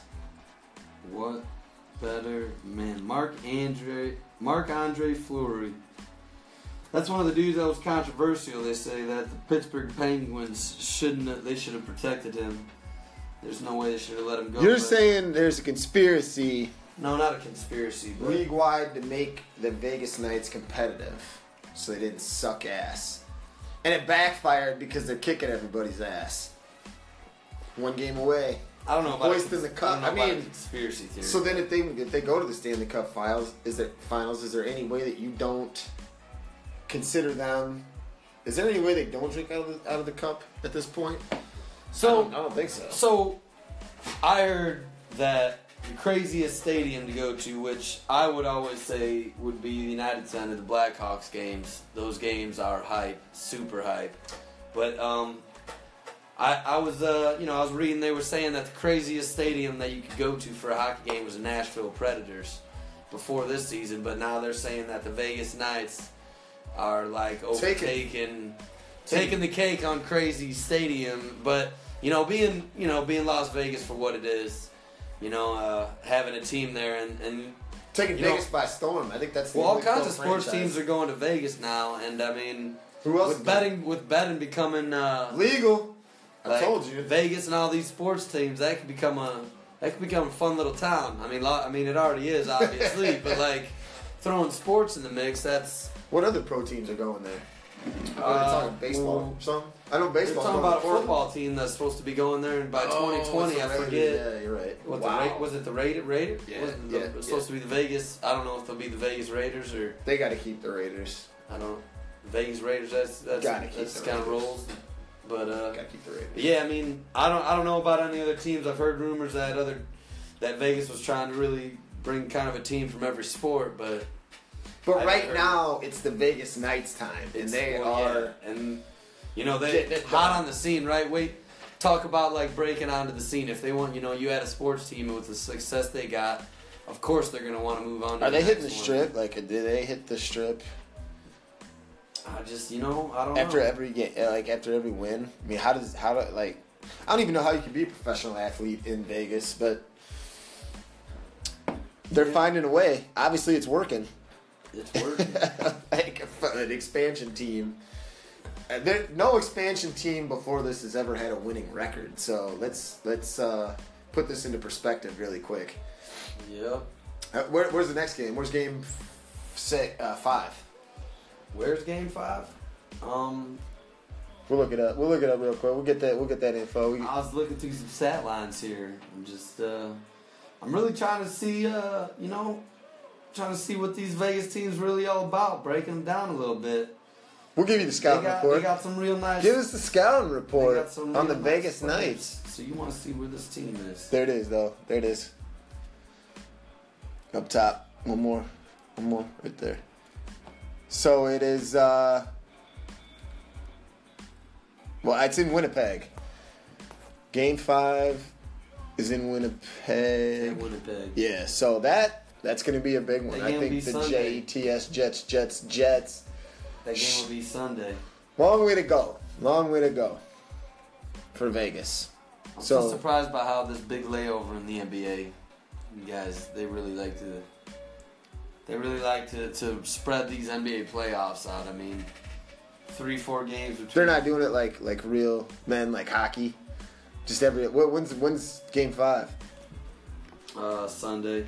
Speaker 2: What better man? Mark Andre. Mark Andre Fleury. That's one of the dudes that was controversial. They say that the Pittsburgh Penguins shouldn't. Have, they should have protected him. There's no way they should have let him go.
Speaker 1: You're saying there's a conspiracy.
Speaker 2: No, not a conspiracy. But
Speaker 1: League wide to make the Vegas Knights competitive, so they didn't suck ass, and it backfired because they're kicking everybody's ass. One game away.
Speaker 2: I don't know about
Speaker 1: Hoisting
Speaker 2: a,
Speaker 1: the cup.
Speaker 2: I, don't know
Speaker 1: I
Speaker 2: about
Speaker 1: mean,
Speaker 2: a conspiracy theory.
Speaker 1: So then, if they if they go to the Stanley Cup finals, is there finals? Is there any way that you don't consider them? Is there any way they don't drink out of the, out of the cup at this point?
Speaker 2: so
Speaker 1: I don't, I don't think so.
Speaker 2: So, I heard that the craziest stadium to go to, which I would always say would be the United Center, the Blackhawks games. Those games are hype, super hype. But um, I, I was, uh, you know, I was reading. They were saying that the craziest stadium that you could go to for a hockey game was the Nashville Predators before this season. But now they're saying that the Vegas Knights are like overtaking, taking the cake on crazy stadium. But you know, being you know being Las Vegas for what it is, you know, uh, having a team there and, and
Speaker 1: taking
Speaker 2: you
Speaker 1: Vegas
Speaker 2: know,
Speaker 1: by storm. I think that's the
Speaker 2: well, all
Speaker 1: only
Speaker 2: kinds
Speaker 1: pro
Speaker 2: of sports
Speaker 1: franchise.
Speaker 2: teams are going to Vegas now, and I mean,
Speaker 1: Who else
Speaker 2: with
Speaker 1: is
Speaker 2: betting with betting becoming uh,
Speaker 1: legal. I
Speaker 2: like
Speaker 1: told you.
Speaker 2: Vegas and all these sports teams, that could become a that could become a fun little town. I mean, lo- I mean, it already is obviously, but like throwing sports in the mix, that's
Speaker 1: What other pro teams are going there?
Speaker 2: Uh,
Speaker 1: Are they talking baseball
Speaker 2: well,
Speaker 1: or something? I know
Speaker 2: they're
Speaker 1: baseball.
Speaker 2: talking about a football team that's supposed to be going there, and by twenty twenty, I forget.
Speaker 1: Yeah, you're right.
Speaker 2: What
Speaker 1: Wow.
Speaker 2: the Ra- was it the Raiders? Raiders?
Speaker 1: Yeah,
Speaker 2: was it the,
Speaker 1: yeah,
Speaker 2: it was
Speaker 1: yeah.
Speaker 2: supposed to be the Vegas. I don't know if they'll be the Vegas Raiders or
Speaker 1: They got to keep the Raiders.
Speaker 2: I don't. Vegas Raiders. That's that's
Speaker 1: Gotta keep
Speaker 2: that's
Speaker 1: the
Speaker 2: kind of
Speaker 1: Raiders.
Speaker 2: rolls. But uh,
Speaker 1: Got to keep the Raiders.
Speaker 2: yeah, I mean, I don't I don't know about any other teams. I've heard rumors that other that Vegas was trying to really bring kind of a team from every sport, but
Speaker 1: But
Speaker 2: I
Speaker 1: right
Speaker 2: heard-
Speaker 1: now, it's the Vegas Knights time, and
Speaker 2: it's-
Speaker 1: they
Speaker 2: well,
Speaker 1: are.
Speaker 2: yeah, and you know they
Speaker 1: Getting it
Speaker 2: hot
Speaker 1: done.
Speaker 2: on the scene, right? Wait, talk about like breaking onto the scene. If they want, you know, you had a sports team and with the success they got, of course they're going to want to move on. To
Speaker 1: Are
Speaker 2: the
Speaker 1: they hitting the
Speaker 2: next one.
Speaker 1: strip? Like, did they hit the strip
Speaker 2: I just, you know, I don't
Speaker 1: after
Speaker 2: know.
Speaker 1: every game? Like after every win? I mean, how does how do like? I don't even know how you can be a professional athlete in Vegas, but they're
Speaker 2: Yeah.
Speaker 1: finding a way. Obviously, it's working.
Speaker 2: It's working.
Speaker 1: Like an expansion team. Uh, There, no expansion team before this has ever had a winning record. So let's let's uh, put this into perspective really quick.
Speaker 2: Yep.
Speaker 1: Uh, where, where's the next game? Where's game six, uh, five?
Speaker 2: Where's Game Five? Um,
Speaker 1: We'll look it up. We'll look it up real quick. We'll get that. We'll get that info. We,
Speaker 2: I was looking through some stat lines here. I'm just, uh, I'm really trying to see, uh, you know, trying to see what these Vegas teams really all about. Breaking them down a little bit.
Speaker 1: we'll give you the
Speaker 2: They
Speaker 1: scouting
Speaker 2: got,
Speaker 1: report.
Speaker 2: they got some real nice.
Speaker 1: Give us the scouting
Speaker 2: they
Speaker 1: report
Speaker 2: got some
Speaker 1: on the
Speaker 2: real
Speaker 1: Vegas
Speaker 2: nice players.
Speaker 1: Knights.
Speaker 2: So you want to see where this team is?
Speaker 1: There it is, though. There it is. Up top. One more. One more. Right there. So it is, uh... well, it's in Winnipeg. Game five is in Winnipeg.
Speaker 2: At Winnipeg.
Speaker 1: Yeah, so that that's going to be a big one.
Speaker 2: That
Speaker 1: I
Speaker 2: game will
Speaker 1: think
Speaker 2: be
Speaker 1: the
Speaker 2: Sunday.
Speaker 1: J E T S Jets, Jets, Jets.
Speaker 2: That game will be Sunday.
Speaker 1: Long way to go. Long way to go for Vegas.
Speaker 2: I'm
Speaker 1: So-
Speaker 2: so surprised by how this big layover in the N B A. You guys, they really like to. They really like to, to spread these N B A playoffs out. I mean, three, four games. Between
Speaker 1: They're not doing it like like real men, like hockey. Just every. wh- When's when's game five?
Speaker 2: Uh, Sunday.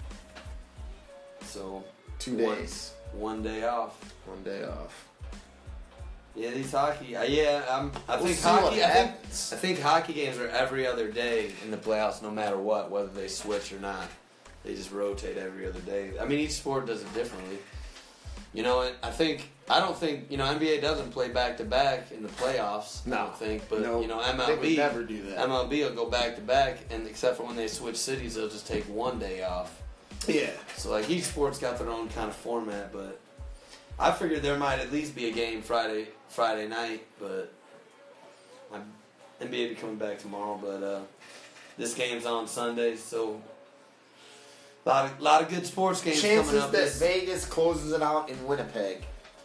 Speaker 2: So
Speaker 1: Two
Speaker 2: one-
Speaker 1: days.
Speaker 2: One day off.
Speaker 1: One day off.
Speaker 2: Yeah, these hockey. Uh, yeah, um, I
Speaker 1: We'll
Speaker 2: think
Speaker 1: see what
Speaker 2: hockey. I think
Speaker 1: happens.
Speaker 2: I think hockey games are every other day in the playoffs, no matter what, whether they switch or not. They just rotate every other day. I mean, each sport does it differently. You know, and I think I don't think you know N B A doesn't play back to back in the playoffs. I
Speaker 1: No.
Speaker 2: don't think, but
Speaker 1: No.
Speaker 2: you know
Speaker 1: They
Speaker 2: M L B
Speaker 1: would never do that.
Speaker 2: M L B will go back to back, and except for when they switch cities, they'll just take one day off.
Speaker 1: Yeah.
Speaker 2: So like each sport's got their own kind of format, but I figured there might at least be a game Friday Friday night, but my N B A be coming back tomorrow. But uh, this game's on Sunday, so a lot of lot of good sports games
Speaker 1: Chances
Speaker 2: coming up.
Speaker 1: that
Speaker 2: This
Speaker 1: Vegas closes it out in Winnipeg.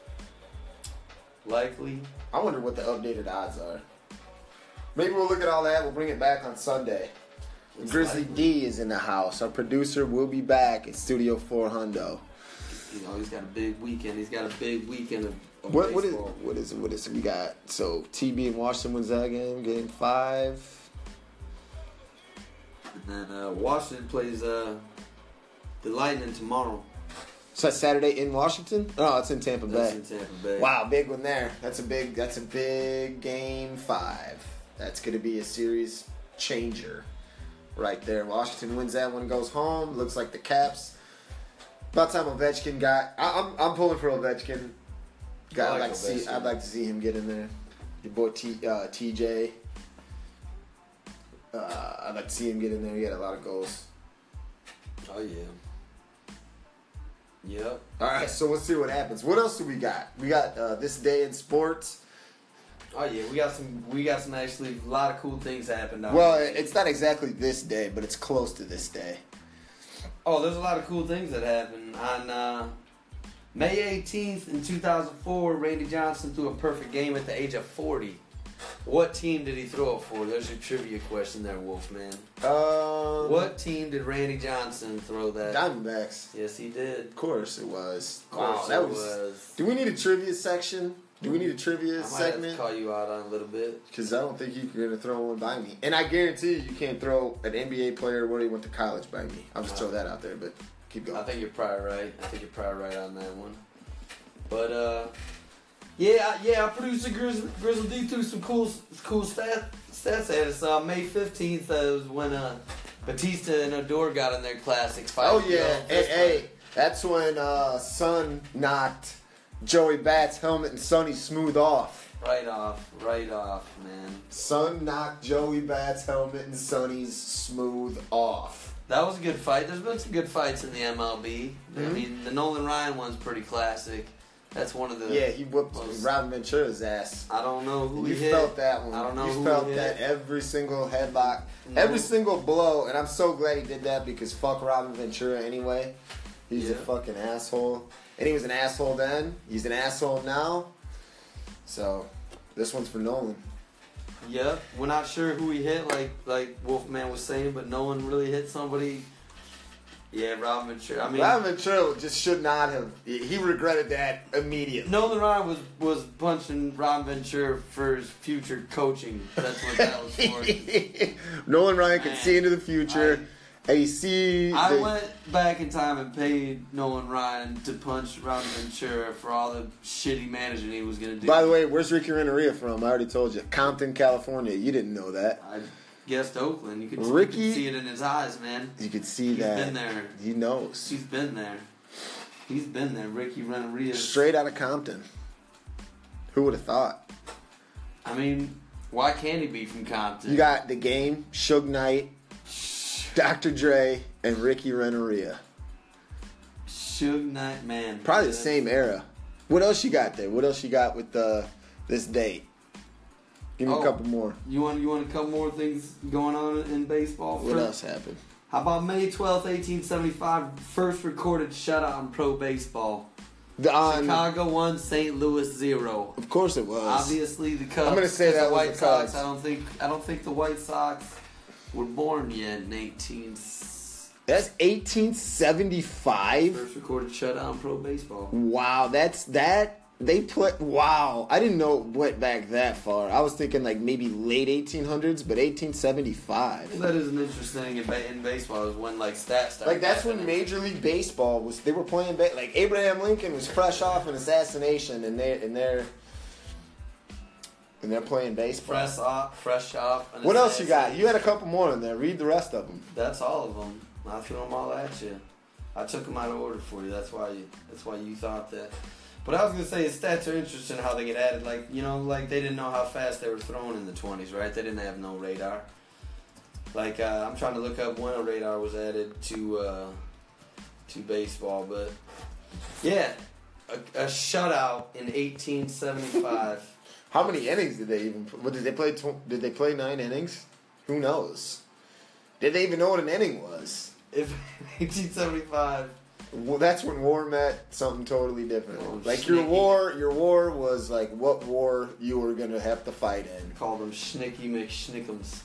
Speaker 2: likely.
Speaker 1: I wonder what the updated odds are. Maybe we'll look at all that. We'll bring it back on Sunday.
Speaker 2: It's
Speaker 1: Grizzly
Speaker 2: likely.
Speaker 1: D is in the house. Our producer will be back at Studio four Hundo.
Speaker 2: You know, he's got a big weekend. He's got a big weekend of, of
Speaker 1: What what is
Speaker 2: baseball.
Speaker 1: what is what is we got? So T B and Washington wins that game, game five.
Speaker 2: And then uh, Washington plays uh, the Lightning tomorrow.
Speaker 1: So that's Saturday in Washington? Oh, it's in Tampa
Speaker 2: That's
Speaker 1: Bay.
Speaker 2: in Tampa Bay.
Speaker 1: Wow, big one there. That's a big that's a big game five. That's gonna be a series changer right there. Washington wins that one, goes home. Looks like the Caps. About time Ovechkin got. I, I'm I'm pulling for Ovechkin. Got,
Speaker 2: I
Speaker 1: I'd
Speaker 2: like
Speaker 1: like to see.
Speaker 2: Ovechkin.
Speaker 1: I'd like to see him get in there. Your boy T uh, T J. Uh, I'd like to see him get in there. He had a lot of goals.
Speaker 2: Oh yeah. Yep.
Speaker 1: All right, so let's see what happens. What else do we got? We got uh, this day in sports.
Speaker 2: Oh yeah, we got some. We got some actually a lot of cool things happened. down
Speaker 1: Well,
Speaker 2: there.
Speaker 1: it's not exactly this day, but it's close to this day.
Speaker 2: Oh, there's a lot of cool things that happened on uh, May eighteenth in two thousand four. Randy Johnson threw a perfect game at the age of forty. What team did he throw it for? There's your trivia question there, Wolfman.
Speaker 1: Um,
Speaker 2: What team did Randy Johnson throw that?
Speaker 1: Diamondbacks.
Speaker 2: Yes, he did.
Speaker 1: Of course it was. Of
Speaker 2: Wow,
Speaker 1: course,
Speaker 2: that
Speaker 1: that was. Do we need a trivia section? Do we need a trivia
Speaker 2: I might have
Speaker 1: segment?
Speaker 2: to call you out on a little bit.
Speaker 1: Because I don't think you're going to throw one by me. And I guarantee you, you can't throw an N B A player where he went to college by me. I'll just throw that out there, but keep going.
Speaker 2: I think you're probably right. I think you're probably right on that one. But uh, yeah, yeah. Our producer Grizzle, Grizzle D threw some cool, cool stat, stats at us. Uh, May fifteenth uh, was when uh, Batista and Odor got in their classics fight.
Speaker 1: Oh, yeah. Hey, hey, that's when uh, Son knocked Joey Bat's helmet and Sonny smooth off.
Speaker 2: Right off, right off, man.
Speaker 1: Son knocked Joey Bat's helmet and Sonny's smooth off.
Speaker 2: That was a good fight. There's been some good fights in the M L B. I
Speaker 1: Mhm.
Speaker 2: mean, the Nolan Ryan one's pretty classic. That's one of the.
Speaker 1: Yeah, he whooped
Speaker 2: most-
Speaker 1: Robin Ventura's ass.
Speaker 2: I don't know who
Speaker 1: You
Speaker 2: he hit.
Speaker 1: felt that one.
Speaker 2: I don't know
Speaker 1: You
Speaker 2: who
Speaker 1: felt
Speaker 2: he
Speaker 1: that
Speaker 2: hit.
Speaker 1: every single headlock,
Speaker 2: No.
Speaker 1: every single blow, and I'm so glad he did that because fuck Robin Ventura anyway. He's a
Speaker 2: Yeah.
Speaker 1: fucking asshole, and he was an asshole then. He's an asshole now. So, this one's for Nolan.
Speaker 2: Yeah, we're not sure who he hit, like like Wolfman was saying, but no one really hit somebody. Yeah, Robin Ventura. I mean,
Speaker 1: Robin Ventura just should not have. He regretted that immediately.
Speaker 2: Nolan Ryan was was punching Robin Ventura for his future coaching. That's what that was for.
Speaker 1: Nolan Ryan could
Speaker 2: Man,
Speaker 1: see into the future. and you see.
Speaker 2: I
Speaker 1: the-
Speaker 2: went back in time and paid Nolan Ryan to punch Robin Ventura for all the shitty managing he was gonna do.
Speaker 1: By the way, where's Ricky Renneria from? I already told you. Compton, California. You didn't know that.
Speaker 2: I guessed Oakland. You could,
Speaker 1: Ricky-
Speaker 2: you could see it in his eyes, man.
Speaker 1: You could see
Speaker 2: He's
Speaker 1: that.
Speaker 2: been there.
Speaker 1: He knows.
Speaker 2: He's been there. He's been there. Ricky Renneria.
Speaker 1: Straight out of Compton. Who would have thought?
Speaker 2: I mean, why can't he be from Compton?
Speaker 1: You got The Game, Suge Knight, Doctor Dre, and Ricky Renneria.
Speaker 2: Suge Knight, man.
Speaker 1: Probably the
Speaker 2: That's-
Speaker 1: same era. What else you got there? What else you got with uh, this date? Give me
Speaker 2: Oh.
Speaker 1: a couple more.
Speaker 2: You want you want a couple more things going on in baseball?
Speaker 1: What
Speaker 2: First-
Speaker 1: else happened?
Speaker 2: How about May twelfth, eighteen seventy-five, first recorded shutout in pro baseball?
Speaker 1: The, on,
Speaker 2: Chicago one, Saint Louis zero.
Speaker 1: Of course it was.
Speaker 2: Obviously, the Cubs.
Speaker 1: I'm gonna say
Speaker 2: 'cause
Speaker 1: that
Speaker 2: the
Speaker 1: was
Speaker 2: White
Speaker 1: the
Speaker 2: Sox.
Speaker 1: Cubs.
Speaker 2: I don't think I don't think the White Sox were born yet in eighteen.
Speaker 1: That's eighteen seventy-five.
Speaker 2: First recorded shutout in pro baseball.
Speaker 1: Wow, that's that. They play. Wow, I didn't know it went back that far. I was thinking like maybe late eighteen hundreds, but eighteen seventy-five.
Speaker 2: That is an interesting thing in, ba- in baseball is when like stats start.
Speaker 1: Like that's when
Speaker 2: happening.
Speaker 1: Major League Baseball was. They were playing ba- like Abraham Lincoln was fresh off an assassination, and they and they're and they're playing baseball.
Speaker 2: fresh off, fresh off. an
Speaker 1: What else you got?
Speaker 2: assassination.
Speaker 1: You had a couple more in there. Read the rest of them.
Speaker 2: That's all of them. I threw them all at you. I took them out of order for you. That's why you. That's why you thought that. But I was gonna say his stats are interesting. How they get added. Like you know, like they didn't know how fast they were thrown in the twenties, right? They didn't have no radar. Like uh, I'm trying to look up when a radar was added to uh, to baseball, but yeah, a, a shutout in eighteen seventy-five.
Speaker 1: How many innings did they even? What did they play? Tw- did they play nine innings? Who knows? Did they even know what an inning was?
Speaker 2: If eighteen seventy-five.
Speaker 1: Well, that's when war meant something totally different.
Speaker 2: Oh,
Speaker 1: like your
Speaker 2: sneaky.
Speaker 1: war, your war was like what war you were gonna have to fight in.
Speaker 2: Called them Schnicky McSchnickums.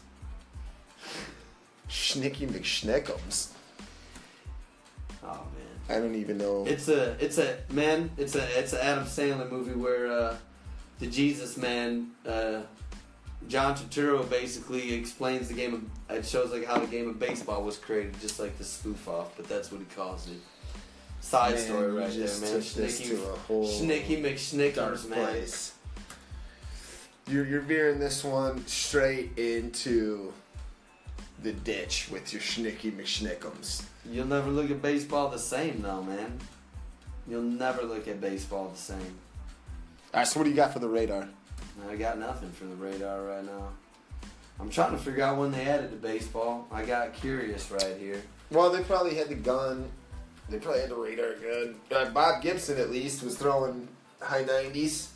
Speaker 1: Schnicky McSchnickums.
Speaker 2: Oh man.
Speaker 1: I don't even know.
Speaker 2: It's a, it's a man. It's a, it's an Adam Sandler movie where uh, the Jesus Man, uh, John Turturro, basically explains the game of. It shows like how the game of baseball was created, just like the spoof off, but that's what he calls it. Side
Speaker 1: Man,
Speaker 2: story
Speaker 1: you
Speaker 2: right
Speaker 1: just
Speaker 2: there, man.
Speaker 1: took this
Speaker 2: Schnicky,
Speaker 1: to a whole
Speaker 2: Schnicky McSchnickums,
Speaker 1: dark
Speaker 2: man.
Speaker 1: place. You're you're veering this one straight into the ditch with your Schnicky McSchnickums.
Speaker 2: You'll never look at baseball the same, though, man. You'll never look at baseball the same.
Speaker 1: All right, so what do you got for the radar?
Speaker 2: I got nothing for the radar right now. I'm trying to figure out when they added to baseball. I got curious right here.
Speaker 1: Well, they probably had the gun. They probably had the radar gun. Uh, Bob Gibson, at least, was throwing high nineties.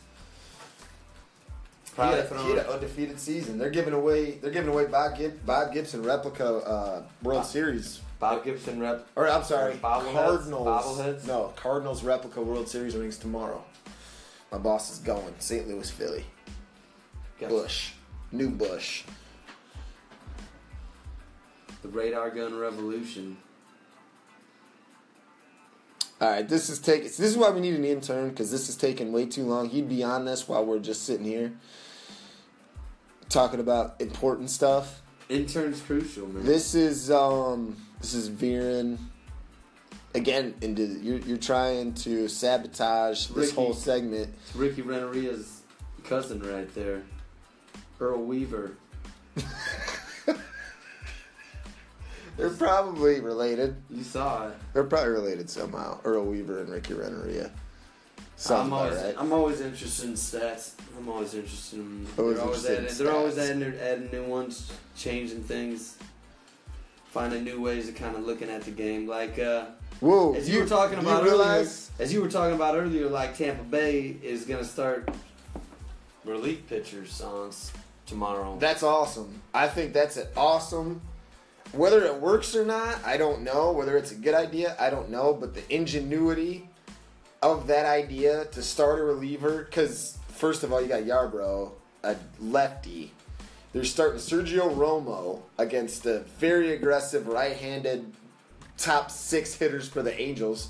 Speaker 1: He
Speaker 2: Probably
Speaker 1: had, a, he had an undefeated season. They're giving away. They're giving away Bob, Gib, Bob Gibson replica uh, World
Speaker 2: Bob-
Speaker 1: Series.
Speaker 2: Bob Gibson rep.
Speaker 1: Or I'm sorry,
Speaker 2: Bobbleheads?
Speaker 1: Cardinals.
Speaker 2: Bobbleheads?
Speaker 1: No, Cardinals replica World Series rings tomorrow. My boss is going. Saint Louis, Philly.
Speaker 2: Got
Speaker 1: Bush, new Bush.
Speaker 2: The radar gun revolution.
Speaker 1: All right, this is taking. This is why we need an intern, because this is taking way too long. He'd be on this while we're just sitting here talking about important stuff.
Speaker 2: Intern's crucial, man.
Speaker 1: This is um, this is veering again into you're you're trying to sabotage this
Speaker 2: Ricky.
Speaker 1: whole segment.
Speaker 2: It's Ricky Renteria's cousin right there. Earl Weaver.
Speaker 1: They're probably related.
Speaker 2: You saw it.
Speaker 1: They're probably related somehow. Earl Weaver and Ricky Renteria. Sounds
Speaker 2: I'm
Speaker 1: about
Speaker 2: always,
Speaker 1: right.
Speaker 2: I'm always interested in stats. I'm always interested in.
Speaker 1: Always
Speaker 2: they're always
Speaker 1: interested
Speaker 2: adding.
Speaker 1: in
Speaker 2: They're always
Speaker 1: stats.
Speaker 2: adding, adding new ones, changing things, finding new ways of kind of looking at the game. Like uh,
Speaker 1: Whoa!
Speaker 2: as you, were talking
Speaker 1: do
Speaker 2: about
Speaker 1: you
Speaker 2: earlier,
Speaker 1: realize?
Speaker 2: as you were talking about earlier, like Tampa Bay is gonna start relief pitchers songs tomorrow.
Speaker 1: That's awesome. I think that's an awesome. Whether it works or not, I don't know. Whether it's a good idea, I don't know. But the ingenuity of that idea to start a reliever, because first of all, you got Yarbrough, a lefty. They're starting Sergio Romo against the very aggressive right-handed top six hitters for the Angels.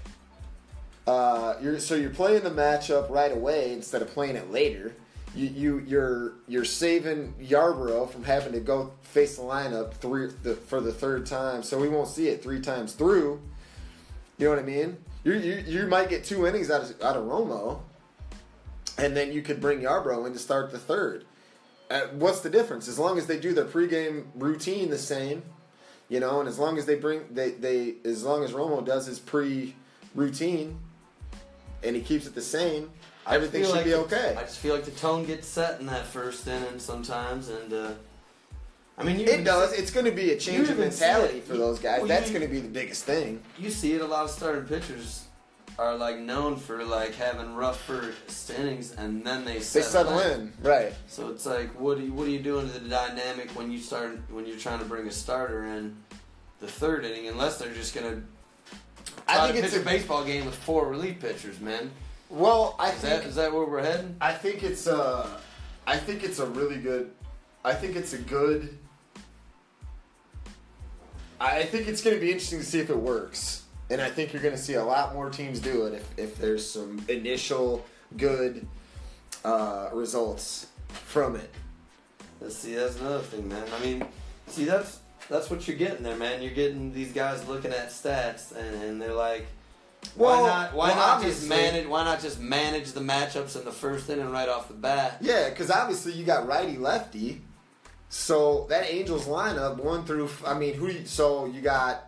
Speaker 1: Uh, you're, so you're playing the matchup right away instead of playing it later. You, you you're you're saving Yarbrough from having to go face the lineup three the, for the third time, so we won't see it three times through. You know what I mean? You you, you might get two innings out of out of Romo, and then you could bring Yarbrough in to start the third. Uh, what's the difference? As long as they do their pregame routine the same, you know, and as long as they bring they, they as long as Romo does his pre routine, and he keeps it the same. Everything should
Speaker 2: like
Speaker 1: be
Speaker 2: the-
Speaker 1: okay.
Speaker 2: I just feel like the tone gets set in that first inning sometimes, and uh, I mean, you
Speaker 1: It
Speaker 2: even
Speaker 1: does.
Speaker 2: see-
Speaker 1: It's going to be a change
Speaker 2: you
Speaker 1: of
Speaker 2: even see
Speaker 1: mentality
Speaker 2: it.
Speaker 1: for those guys.
Speaker 2: Well,
Speaker 1: That's
Speaker 2: you-
Speaker 1: going to be the biggest thing.
Speaker 2: You see it. A lot of starting pitchers are like known for like having rough first innings, and then they
Speaker 1: They
Speaker 2: settle,
Speaker 1: settle in, right?
Speaker 2: So it's like, what are you what are you doing to the dynamic when you start when you're trying to bring a starter in the third inning? Unless they're just gonna try
Speaker 1: I
Speaker 2: to
Speaker 1: think it's
Speaker 2: pitch a
Speaker 1: a
Speaker 2: baseball game with four relief pitchers, man.
Speaker 1: well. I
Speaker 2: Is that
Speaker 1: think
Speaker 2: is that where we're heading?
Speaker 1: I think it's a. I think it's a really good. I think it's a good. I think it's going to be interesting to see if it works, and I think you're going to see a lot more teams do it if, if there's some initial good uh, results from it.
Speaker 2: Let's see, that's another thing, man. I mean, see, that's that's what you're getting there, man. You're getting these guys looking at stats, and, and they're like,
Speaker 1: Well,
Speaker 2: why not? Why
Speaker 1: well,
Speaker 2: not just
Speaker 1: obviously-
Speaker 2: manage? Why not just manage the matchups in the first inning right off the bat?
Speaker 1: Yeah, because obviously you got righty lefty, so that Angels lineup one through. I mean, who? You, so you got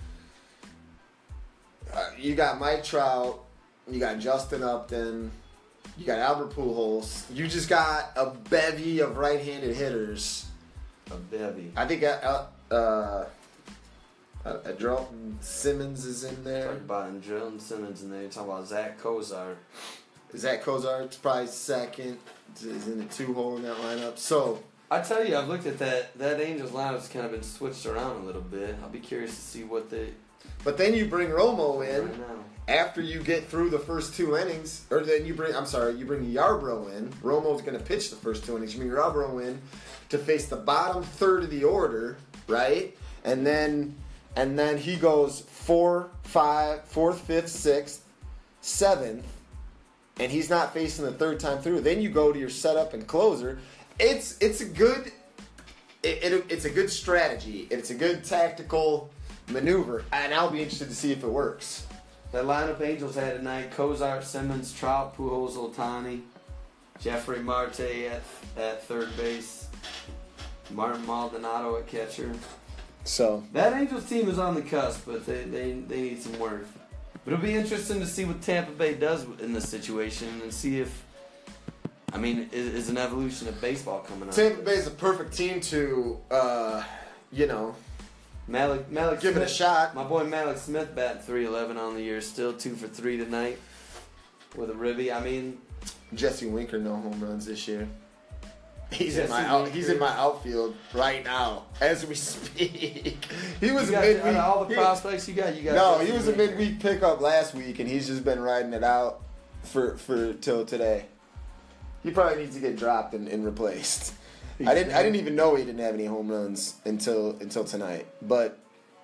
Speaker 1: uh, you got Mike Trout, you got Justin Upton, you got Albert Pujols. You just got a bevy of right-handed hitters.
Speaker 2: A bevy.
Speaker 1: I think uh, uh, Uh, Adrell Simmons is in there.
Speaker 2: Talking about Andrell Simmons, and then you're talking about Zach Kozar.
Speaker 1: Zach Kozart's probably second. Is in the two hole in that lineup. So
Speaker 2: I tell you, I've looked at that. That Angels lineup's kind of been switched around a little bit. I'll be curious to see what they.
Speaker 1: But then you bring Romo in
Speaker 2: right now.
Speaker 1: after you get through the first two innings, or then you bring. I'm sorry, you bring Yarbrough in. Romo's going to pitch the first two innings. You bring Yarbrough in to face the bottom third of the order, right? And then, and then he goes four, five, fourth, fifth, sixth, seventh, and he's not facing the third time through. Then you go to your setup and closer. It's it's a good, it, it it's a good strategy. It's a good tactical maneuver, and I'll be interested to see if it works.
Speaker 2: That lineup Angels had tonight: Kozart, Simmons, Trout, Pujols, Ohtani, Jeffrey Marte at at third base, Martin Maldonado at catcher.
Speaker 1: So
Speaker 2: that Angels team is on the cusp, but they, they, they need some work. But it'll be interesting to see what Tampa Bay does in this situation and see if, I mean, is, is an evolution of baseball coming up.
Speaker 1: Tampa Bay is a perfect team to, uh, you know,
Speaker 2: Malik, Malik
Speaker 1: give
Speaker 2: Smith,
Speaker 1: it a shot.
Speaker 2: My boy Malik Smith batting three eleven on the year, still two for three tonight with a ribby. I mean,
Speaker 1: Jesse Winker no home runs this year. He's
Speaker 2: Jesse
Speaker 1: in my out,
Speaker 2: Winker.
Speaker 1: he's in my outfield right now as we speak. He was
Speaker 2: you
Speaker 1: a
Speaker 2: got,
Speaker 1: midweek.
Speaker 2: out of all the
Speaker 1: he-
Speaker 2: prospects you got, you got.
Speaker 1: no,
Speaker 2: Jesse
Speaker 1: he was a
Speaker 2: Winker.
Speaker 1: midweek pickup last week, and he's just been riding it out for for till today. He probably needs to get dropped and, and replaced. I didn't I didn't even know he didn't have any home runs until until tonight. But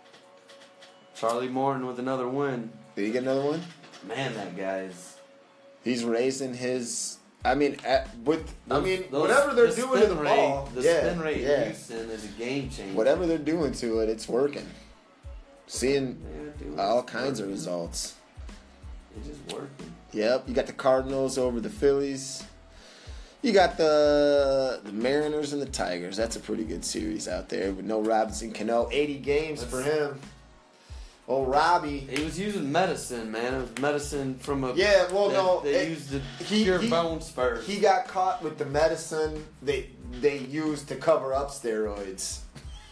Speaker 2: Charlie Morton with another win.
Speaker 1: did he get another one?
Speaker 2: Man, that guy's.
Speaker 1: He's raising his. I mean, at, with I
Speaker 2: Those-
Speaker 1: mean,
Speaker 2: those-
Speaker 1: whatever they're
Speaker 2: the
Speaker 1: doing to
Speaker 2: spin
Speaker 1: the
Speaker 2: rate-
Speaker 1: ball,
Speaker 2: the
Speaker 1: yeah,
Speaker 2: spin rate
Speaker 1: yeah.
Speaker 2: in Houston is a game changer.
Speaker 1: Whatever they're doing to it, it's working. Seeing
Speaker 2: They're doing
Speaker 1: all
Speaker 2: it.
Speaker 1: kinds of results.
Speaker 2: It's just working.
Speaker 1: Yep, you got the Cardinals over the Phillies. You got the the Mariners and the Tigers. That's a pretty good series out there with no Robinson Cano. eighty games
Speaker 2: That's-
Speaker 1: for him. Oh, Robbie.
Speaker 2: He was using medicine, man. It was medicine from a.
Speaker 1: Yeah, well,
Speaker 2: that,
Speaker 1: no,
Speaker 2: They
Speaker 1: it-
Speaker 2: used to
Speaker 1: he-
Speaker 2: cure
Speaker 1: he-
Speaker 2: bone spurs.
Speaker 1: He got caught with the medicine they they used to cover up steroids.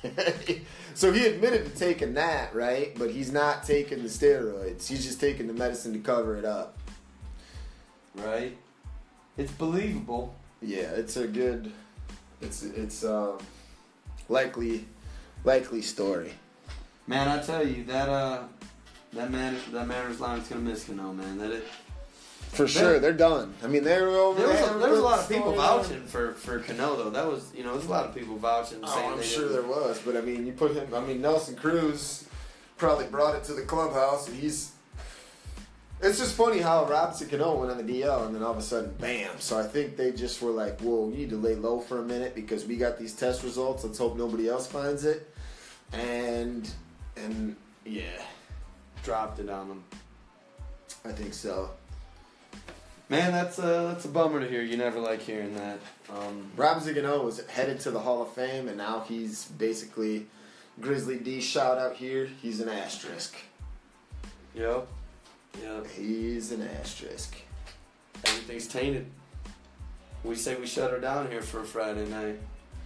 Speaker 1: So he admitted to taking that, right? But he's not taking the steroids. He's just taking the medicine to cover it up.
Speaker 2: Right? It's believable.
Speaker 1: Yeah, it's a good, it's it's um, likely likely story.
Speaker 2: Man, I tell you, that uh, that man, that Mariners line is gonna miss Cano, man. That it.
Speaker 1: For sure, they're done. I mean, they're over.
Speaker 2: There was,
Speaker 1: they
Speaker 2: a,
Speaker 1: have
Speaker 2: there was a
Speaker 1: good
Speaker 2: lot of people
Speaker 1: storyline.
Speaker 2: vouching for for Cano though. That was, you know, there's a lot of people vouching.
Speaker 1: Oh,
Speaker 2: saying
Speaker 1: I'm
Speaker 2: they
Speaker 1: sure
Speaker 2: didn't-
Speaker 1: there was, but I mean, you put him. I mean, Nelson Cruz probably brought it to the clubhouse, and he's. It's just funny how Robinson Cano went on the D L, and then all of a sudden, bam! So I think they just were like, "Whoa, you need to lay low for a minute because we got these test results. Let's hope nobody else finds it." And and yeah,
Speaker 2: dropped it on them.
Speaker 1: I think so.
Speaker 2: Man, that's a that's a bummer to hear. You never like hearing that. Um,
Speaker 1: Robinson Cano was headed to the Hall of Fame, and now he's basically Grizzly D. Shout out here. He's an asterisk.
Speaker 2: yep. Yep.
Speaker 1: He's an asterisk.
Speaker 2: Everything's tainted. We say we shut her down here for a Friday night.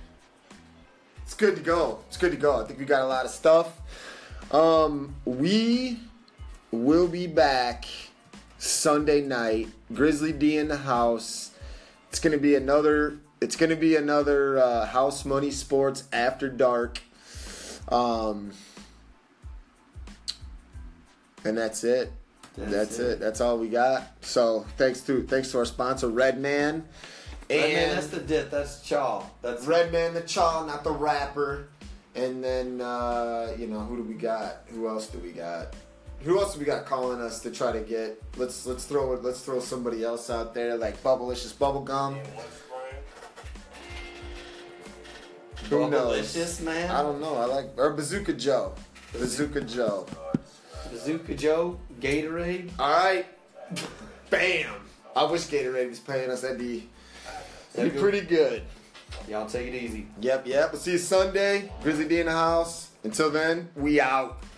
Speaker 1: It's good to go. It's good to go. I think we got a lot of stuff. Um, we will be back Sunday night. Grizzly D in the house. It's gonna be another. It's gonna be another uh, House Money Sports After Dark. Um, and that's it.
Speaker 2: That's,
Speaker 1: That's it. That's all we got. So thanks to thanks to our sponsor Redman.
Speaker 2: Red
Speaker 1: And
Speaker 2: Man, that's the dip. That's Chaw. That's
Speaker 1: Redman the Chaw, not the rapper. And then uh, you know, who do we got? Who else do we got? Who else do we got calling us to try to get? Let's let's throw it. Let's throw somebody else out there like Bubblicious Bubblegum. Who knows?
Speaker 2: Bubblicious, man.
Speaker 1: I don't know. I like or Bazooka Joe. Bazooka Joe.
Speaker 2: Bazooka Joe, Gatorade.
Speaker 1: All right. Bam. I wish Gatorade was paying us. That'd be that'd be pretty good.
Speaker 2: Y'all take it easy.
Speaker 1: Yep, yep. We'll see you Sunday. Grizzly D in the house. Until then, we out.